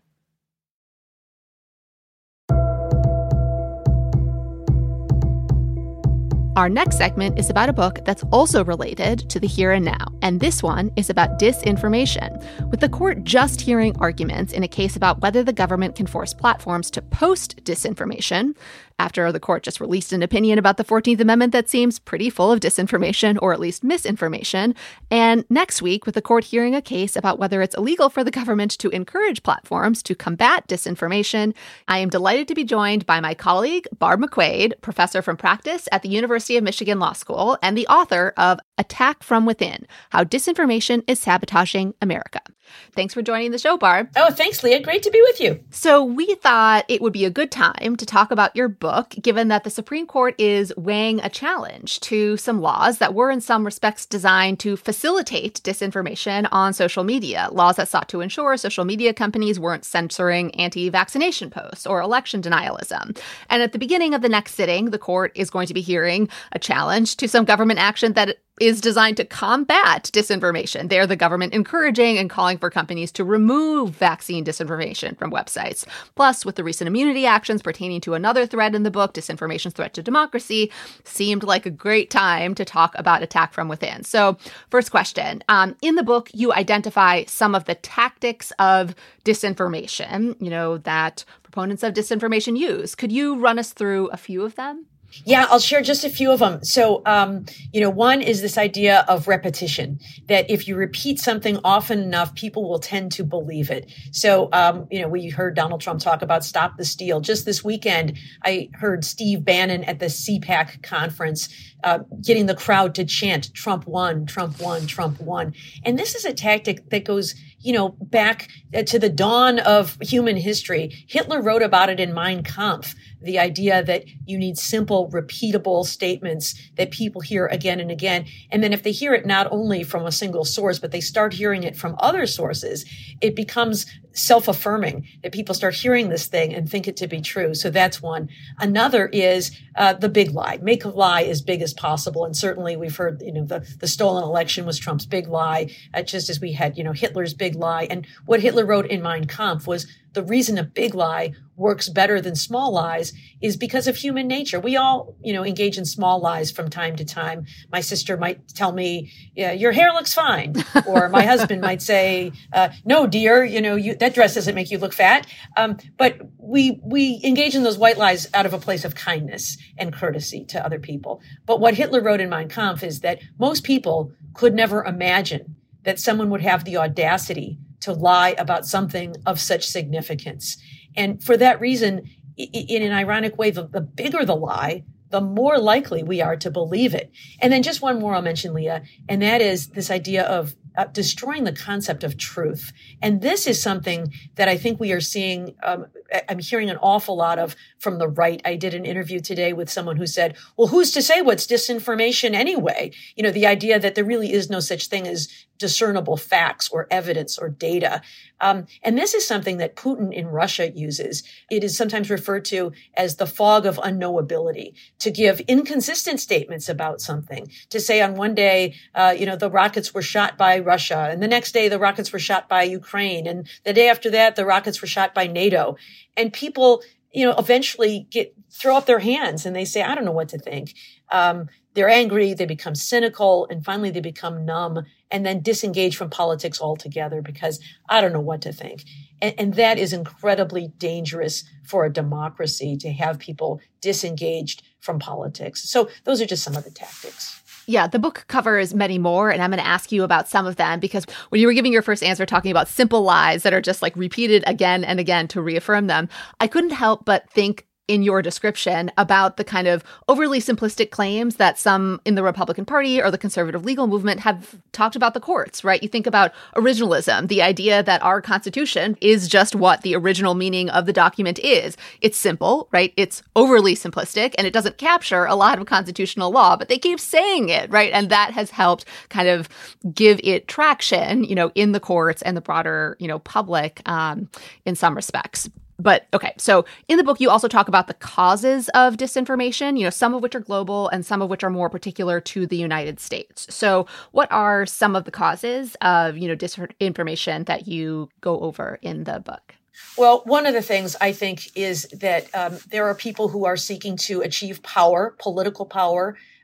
Our next segment is about a book that's also related to the here and now, and this one is about disinformation. With the court just hearing arguments in a case about whether the government can force platforms to post disinformation, after the court just released an opinion about the fourteenth Amendment that seems pretty full of disinformation, or at least misinformation. And next week, with the court hearing a case about whether it's illegal for the government to encourage platforms to combat disinformation, I am delighted to be joined by my colleague, Barb McQuade, professor from practice at the University of Michigan Law School and the author of Attack from Within: How Disinformation is Sabotaging America. Thanks for joining the show, Barb. Oh, thanks, Leah. Great to be with you. So we thought it would be a good time to talk about your book, given that the Supreme Court is weighing a challenge to some laws that were in some respects designed to facilitate disinformation on social media, laws that sought to ensure social media companies weren't censoring anti-vaccination posts or election denialism. And at the beginning of the next sitting, the court is going to be hearing a challenge to some government action that is designed to combat disinformation. They're the government encouraging and calling for companies to remove vaccine disinformation from websites. Plus, with the recent immunity actions pertaining to another thread in the book, Disinformation's Threat to Democracy, seemed like a great time to talk about Attack from Within. So, first question. Um, in the book, you identify some of the tactics of disinformation, you know, that proponents of disinformation use. Could you run us through a few of them? Yeah, I'll share just a few of them. So, um, you know, one is this idea of repetition, that if you repeat something often enough, people will tend to believe it. So, um, you know, we heard Donald Trump talk about stop the steal. Just this weekend, I heard Steve Bannon at the C PAC conference uh, getting the crowd to chant, Trump won, Trump won, Trump won. And this is a tactic that goes, you know, back to the dawn of human history. Hitler wrote about it in Mein Kampf. The idea that you need simple, repeatable statements that people hear again and again. And then if they hear it not only from a single source, but they start hearing it from other sources, it becomes self-affirming that people start hearing this thing and think it to be true. So that's one. Another is uh, the big lie. Make a lie as big as possible. And certainly we've heard, you know, the, the stolen election was Trump's big lie, uh, just as we had, you know, Hitler's big lie. And what Hitler wrote in Mein Kampf was the reason a big lie works better than small lies is because of human nature. We all, you know, engage in small lies from time to time. My sister might tell me, yeah, your hair looks fine. Or my husband might say, uh, no, dear, you know, you, that dress doesn't make you look fat. Um, but we, we engage in those white lies out of a place of kindness and courtesy to other people. But what Hitler wrote in Mein Kampf is that most people could never imagine that someone would have the audacity to lie about something of such significance. And for that reason, in an ironic way, the, the bigger the lie, the more likely we are to believe it. And then just one more I'll mention, Leah, and that is this idea of uh, destroying the concept of truth. And this is something that I think we are seeing, um, I'm hearing an awful lot of from the right. I did an interview today with someone who said, well, who's to say what's disinformation anyway? You know, the idea that there really is no such thing as discernible facts or evidence or data. Um, and this is something that Putin in Russia uses. It is sometimes referred to as the fog of unknowability, to give inconsistent statements about something, to say on one day, uh, you know, the rockets were shot by Russia, and the next day the rockets were shot by Ukraine, and the day after that the rockets were shot by NATO. And people, you know, eventually get throw up their hands and they say, I don't know what to think. Um, they're angry, they become cynical, and finally they become numb and then disengage from politics altogether because I don't know what to think. And, and that is incredibly dangerous for a democracy, to have people disengaged from politics. So those are just some of the tactics. Yeah, the book covers many more, and I'm going to ask you about some of them, because when you were giving your first answer talking about simple lies that are just like repeated again and again to reaffirm them, I couldn't help but think in your description about the kind of overly simplistic claims that some in the Republican Party or the conservative legal movement have talked about the courts, right? You think about originalism, the idea that our Constitution is just what the original meaning of the document is. It's simple, right? It's overly simplistic, and it doesn't capture a lot of constitutional law, but they keep saying it, right? And that has helped kind of give it traction, you know, in the courts and the broader, you know, public um, in some respects. But okay, so in the book, you also talk about the causes of disinformation, you know, some of which are global and some of which are more particular to the United States. So what are some of the causes of, you know, disinformation that you go over in the book? Well, one of the things I think is that um, there are people who are seeking to achieve power, political power,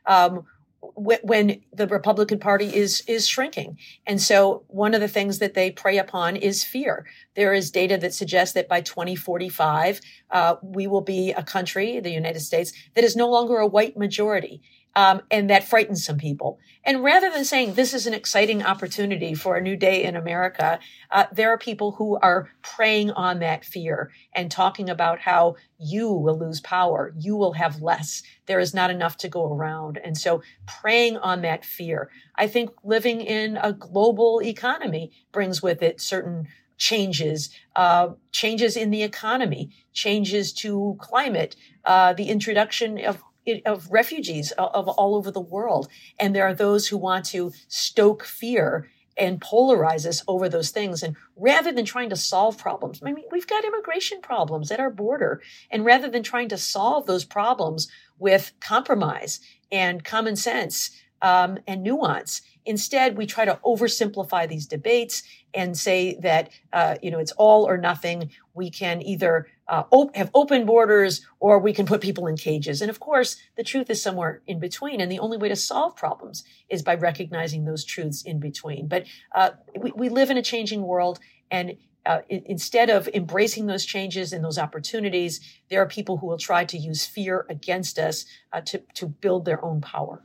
um, w- when the Republican Party is is shrinking. And so one of the things that they prey upon is fear. There is data that suggests that by twenty forty-five, uh, we will be a country, the United States, that is no longer a white majority. Um, and that frightens some people. And rather than saying this is an exciting opportunity for a new day in America, uh, there are people who are preying on that fear and talking about how you will lose power, you will have less, there is not enough to go around. And so preying on that fear. I think living in a global economy brings with it certain changes, uh, changes in the economy, changes to climate, uh, the introduction of of refugees of all over the world. And there are those who want to stoke fear and polarize us over those things. And rather than trying to solve problems, I mean, we've got immigration problems at our border. And rather than trying to solve those problems with compromise and common sense um, and nuance, instead, we try to oversimplify these debates and say that, uh, you know, it's all or nothing. We can either uh, op- have open borders or we can put people in cages. And of course, the truth is somewhere in between. And the only way to solve problems is by recognizing those truths in between. But uh, we, we live in a changing world. And uh, I- instead of embracing those changes and those opportunities, there are people who will try to use fear against us uh, to, to build their own power.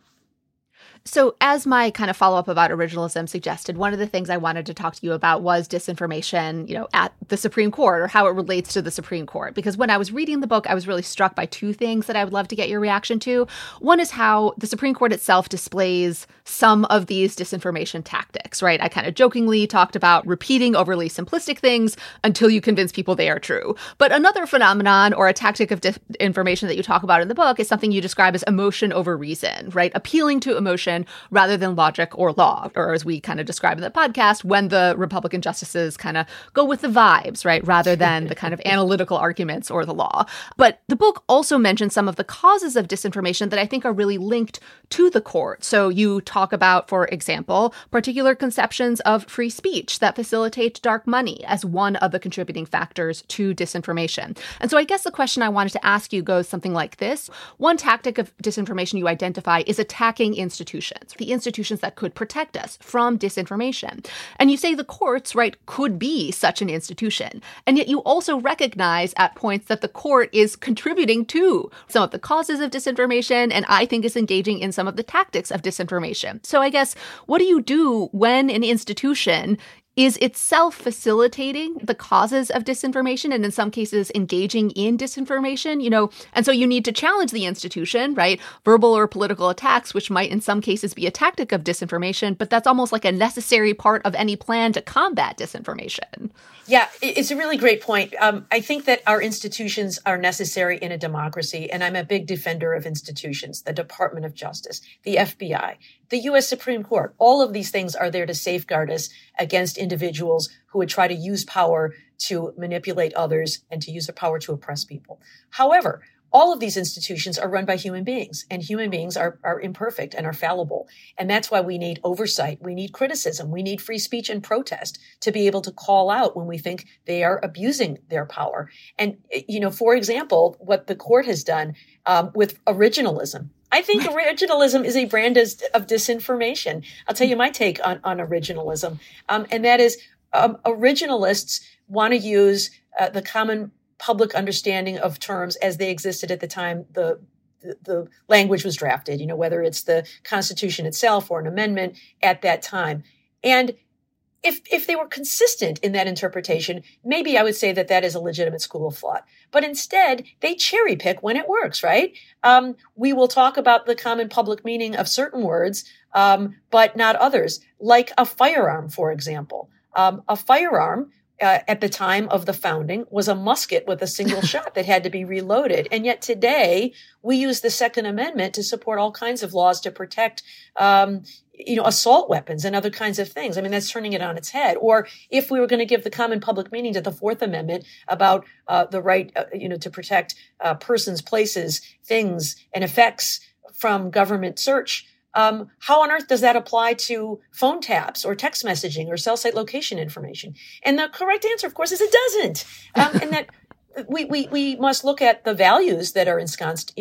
So as my kind of follow-up about originalism suggested, one of the things I wanted to talk to you about was disinformation, you know, at the Supreme Court or how it relates to the Supreme Court. Because when I was reading the book, I was really struck by two things that I would love to get your reaction to. One is how the Supreme Court itself displays some of these disinformation tactics, right? I kind of jokingly talked about repeating overly simplistic things until you convince people they are true. But another phenomenon or a tactic of disinformation that you talk about in the book is something you describe as emotion over reason, right? Appealing to emotion rather than logic or law, or as we kind of describe in the podcast, when the Republican justices kind of go with the vibes, right, rather than the kind of analytical arguments or the law. But the book also mentions some of the causes of disinformation that I think are really linked to the court. So you talk about, for example, particular conceptions of free speech that facilitate dark money as one of the contributing factors to disinformation. And so I guess the question I wanted to ask you goes something like this. One tactic of disinformation you identify is attacking institutions. The institutions that could protect us from disinformation. And you say the courts, right, could be such an institution. And yet you also recognize at points that the court is contributing to some of the causes of disinformation, and I think is engaging in some of the tactics of disinformation. So I guess, what do you do when an institution is itself facilitating the causes of disinformation and in some cases engaging in disinformation, you know, and so you need to challenge the institution, right? Verbal or political attacks, which might in some cases be a tactic of disinformation, but that's almost like a necessary part of any plan to combat disinformation. Yeah, it's a really great point. Um, I think that our institutions are necessary in a democracy, and I'm a big defender of institutions, the Department of Justice, the F B I, the U S Supreme Court. All of these things are there to safeguard us against individuals who would try to use power to manipulate others and to use their power to oppress people. However, all of these institutions are run by human beings, and human beings are, are imperfect and are fallible. And that's why we need oversight. We need criticism. We need free speech and protest to be able to call out when we think they are abusing their power. And, you know, for example, what the court has done um, with originalism. I think originalism is a brand of, of disinformation. I'll tell you my take on, on originalism. Um, and that is um, originalists want to use uh, the common public understanding of terms as they existed at the time the, the the language was drafted, you know, whether it's the Constitution itself or an amendment at that time. And if if they were consistent in that interpretation, maybe I would say that that is a legitimate school of thought. But instead, they cherry pick when it works, right? Um, we will talk about the common public meaning of certain words, um, but not others, like a firearm, for example. Um, a firearm Uh, at the time of the founding was a musket with a single shot that had to be reloaded. And yet today we use the Second Amendment to support all kinds of laws to protect, um, you know, assault weapons and other kinds of things. I mean, that's turning it on its head. Or if we were going to give the common public meaning to the Fourth Amendment about uh, the right, uh, you know, to protect uh, persons, places, things, and effects from government search, Um, how on earth does that apply to phone taps or text messaging or cell site location information? And the correct answer, of course, is it doesn't. Um, and that we, we, we must look at the values that are ensconced in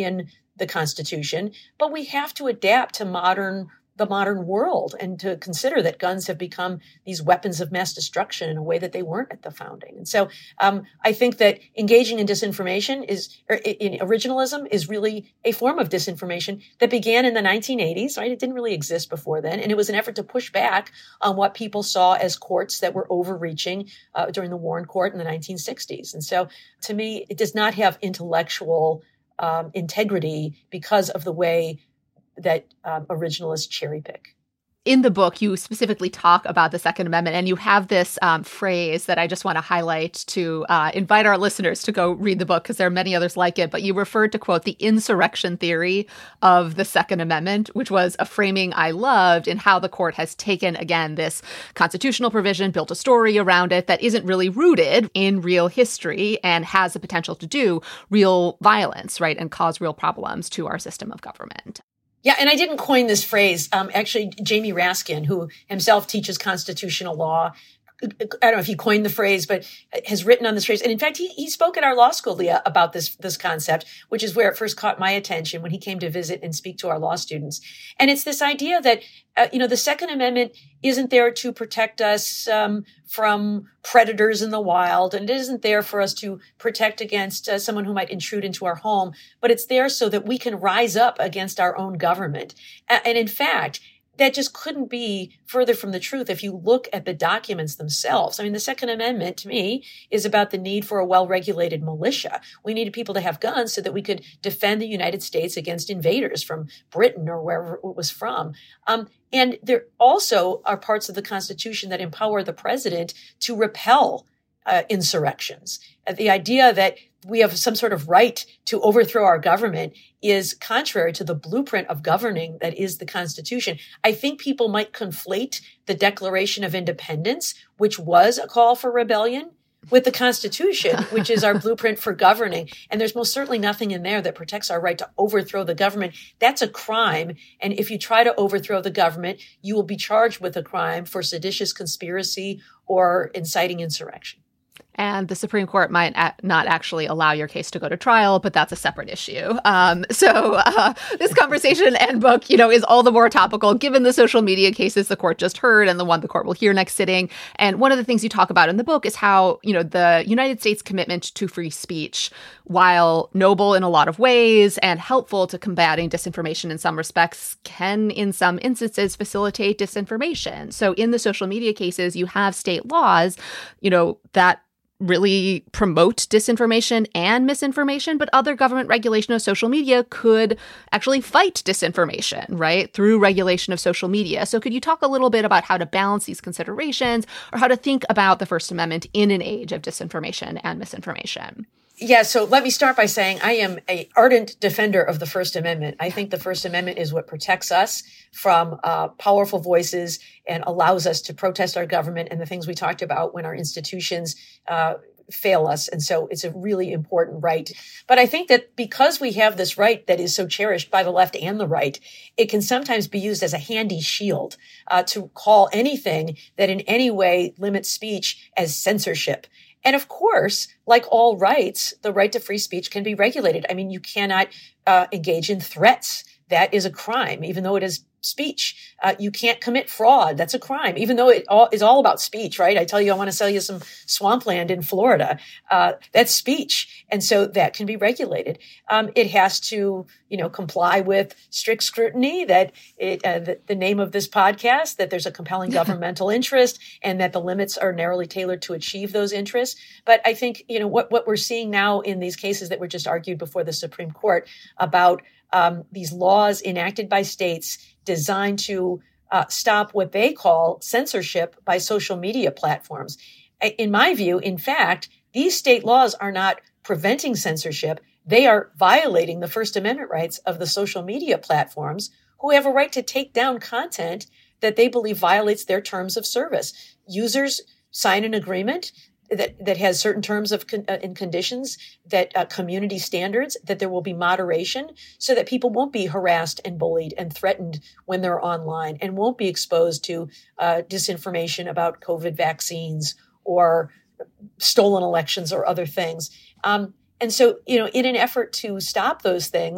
the Constitution, but we have to adapt to modern the modern world and to consider that guns have become these weapons of mass destruction in a way that they weren't at the founding. And so um, I think that engaging in disinformation is, or in originalism is really a form of disinformation that began in the nineteen eighties, right? It didn't really exist before then. And it was an effort to push back on what people saw as courts that were overreaching uh, during the Warren Court in the nineteen sixties. And so to me, it does not have intellectual um, integrity because of the way that um, originalists cherry pick. In the book, you specifically talk about the Second Amendment, and you have this um, phrase that I just want to highlight to uh, invite our listeners to go read the book, because there are many others like it. But you referred to, quote, the insurrection theory of the Second Amendment, which was a framing I loved in how the court has taken, again, this constitutional provision, built a story around it that isn't really rooted in real history and has the potential to do real violence, right, and cause real problems to our system of government. Yeah, and I didn't coin this phrase. Um, actually, Jamie Raskin, who himself teaches constitutional law, I don't know if he coined the phrase, but has written on this phrase. And in fact, he he spoke at our law school, Leah, about this, this concept, which is where it first caught my attention when he came to visit and speak to our law students. And it's this idea that, uh, you know, the Second Amendment isn't there to protect us um, from predators in the wild, and it isn't there for us to protect against uh, someone who might intrude into our home, but it's there so that we can rise up against our own government. And in fact, that just couldn't be further from the truth if you look at the documents themselves. I mean, the Second Amendment, to me, is about the need for a well-regulated militia. We needed people to have guns so that we could defend the United States against invaders from Britain or wherever it was from. Um, and there also are parts of the Constitution that empower the president to repel uh, insurrections. Uh, the idea that we have some sort of right to overthrow our government is contrary to the blueprint of governing that is the Constitution. I think people might conflate the Declaration of Independence, which was a call for rebellion, with the Constitution, which is our blueprint for governing. And there's most certainly nothing in there that protects our right to overthrow the government. That's a crime. And if you try to overthrow the government, you will be charged with a crime for seditious conspiracy or inciting insurrection. And the Supreme Court might a- not actually allow your case to go to trial, but that's a separate issue. Um, so uh, this conversation and book, you know, is all the more topical given the social media cases the court just heard and the one the court will hear next sitting. And one of the things you talk about in the book is how, you know, the United States commitment to free speech, while noble in a lot of ways and helpful to combating disinformation in some respects, can in some instances facilitate disinformation. So in the social media cases, you have state laws, you know, that really promote disinformation and misinformation, but other government regulation of social media could actually fight disinformation, right, through regulation of social media. So could you talk a little bit about how to balance these considerations or how to think about the First Amendment in an age of disinformation and misinformation? Yeah, so let me start by saying I am an ardent defender of the First Amendment. I think the First Amendment is what protects us from uh, powerful voices and allows us to protest our government and the things we talked about when our institutions uh, fail us. And so it's a really important right. But I think that because we have this right that is so cherished by the left and the right, it can sometimes be used as a handy shield uh, to call anything that in any way limits speech as censorship. And of course, like all rights, the right to free speech can be regulated. I mean, you cannot uh, engage in threats. That is a crime, even though it is speech. Uh, you can't commit fraud. That's a crime, even though it all is all about speech, right? I tell you, I want to sell you some swampland in Florida. Uh, that's speech. And so that can be regulated. Um, it has to, you know, comply with strict scrutiny, that it, uh, the, the name of this podcast, that there's a compelling governmental interest and that the limits are narrowly tailored to achieve those interests. But I think, you know, what, what we're seeing now in these cases that were just argued before the Supreme Court about um, these laws enacted by states designed to uh, stop what they call censorship by social media platforms. In my view, in fact, these state laws are not preventing censorship. They are violating the First Amendment rights of the social media platforms, who have a right to take down content that they believe violates their terms of service. Users sign an agreement that, that has certain terms of con- uh, and conditions, that uh, community standards, that there will be moderation so that people won't be harassed and bullied and threatened when they're online and won't be exposed to uh, disinformation about COVID vaccines or stolen elections or other things. Um, and so, you know, in an effort to stop those things,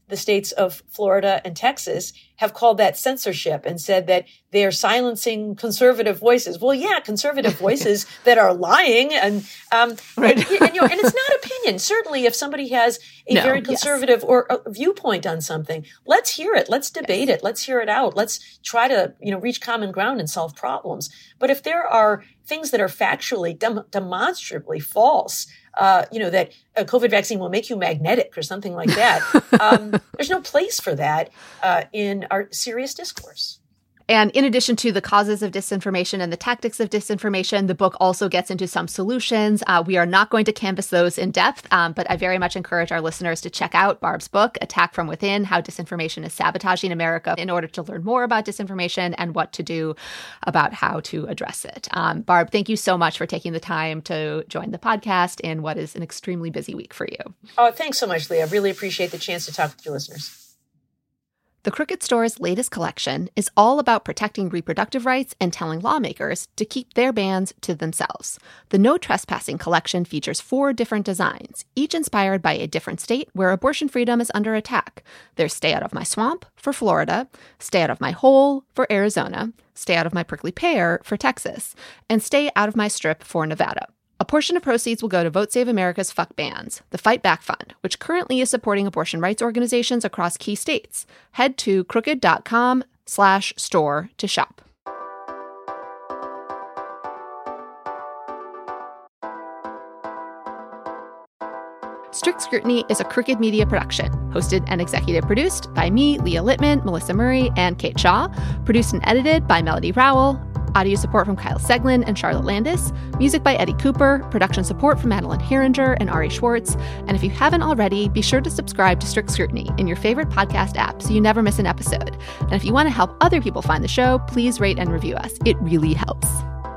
the states of Florida and Texas have called that censorship and said that they are silencing conservative voices. Well, yeah, conservative voices that are lying. And, um, right. and, and, you know, and it's not opinion. Certainly, if somebody has a No, very yes. conservative or a viewpoint on something, let's hear it. Let's debate yes. it. Let's hear it out. Let's try to, you know, reach common ground and solve problems. But if there are things that are factually, dem- demonstrably false, uh, you know, that a COVID vaccine will make you magnetic or something like that, um, there's no place for that uh, in our serious discourse. And in addition to the causes of disinformation and the tactics of disinformation, the book also gets into some solutions. Uh, we are not going to canvass those in depth, um, but I very much encourage our listeners to check out Barb's book, Attack from Within, How Disinformation is Sabotaging America, in order to learn more about disinformation and what to do about how to address it. Um, Barb, thank you so much for taking the time to join the podcast in what is an extremely busy week for you. Oh, thanks so much, Leah. I really appreciate the chance to talk with your listeners. The Crooked Store's latest collection is all about protecting reproductive rights and telling lawmakers to keep their bans to themselves. The No Trespassing collection features four different designs, each inspired by a different state where abortion freedom is under attack. There's Stay Out of My Swamp for Florida, Stay Out of My Hole for Arizona, Stay Out of My Prickly Pear for Texas, and Stay Out of My Strip for Nevada. A portion of proceeds will go to Vote Save America's Fuck Bans, the Fight Back Fund, which currently is supporting abortion rights organizations across key states. Head to crooked.com slash store to shop. Strict Scrutiny is a Crooked Media production, hosted and executive produced by me, Leah Littman, Melissa Murray, and Kate Shaw, produced and edited by Melody Rowell, audio support from Kyle Seglin and Charlotte Landis, music by Eddie Cooper, production support from Madeline Herringer and Ari Schwartz. And if you haven't already, be sure to subscribe to Strict Scrutiny in your favorite podcast app so you never miss an episode. And if you want to help other people find the show, please rate and review us. It really helps.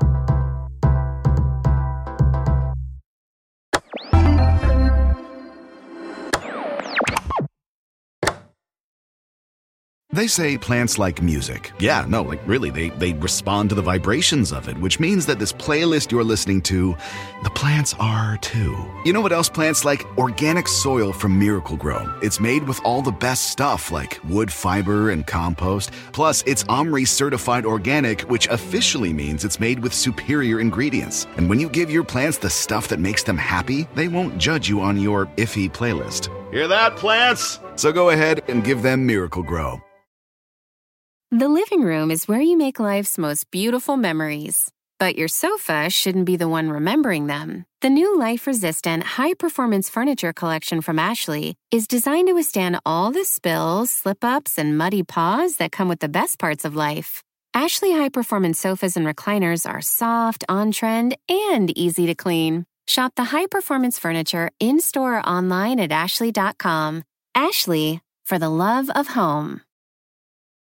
They say plants like music. Yeah, no, like really, they, they respond to the vibrations of it, which means that this playlist you're listening to, the plants are too. You know what else plants like? Organic soil from Miracle-Gro. It's made with all the best stuff like wood fiber and compost. Plus, it's OMRI certified organic, which officially means it's made with superior ingredients. And when you give your plants the stuff that makes them happy, they won't judge you on your iffy playlist. Hear that, plants? So go ahead and give them Miracle-Gro. The living room is where you make life's most beautiful memories. But your sofa shouldn't be the one remembering them. The new life-resistant, high-performance furniture collection from Ashley is designed to withstand all the spills, slip-ups, and muddy paws that come with the best parts of life. Ashley high-performance sofas and recliners are soft, on-trend, and easy to clean. Shop the high-performance furniture in-store or online at ashley dot com. Ashley, for the love of home.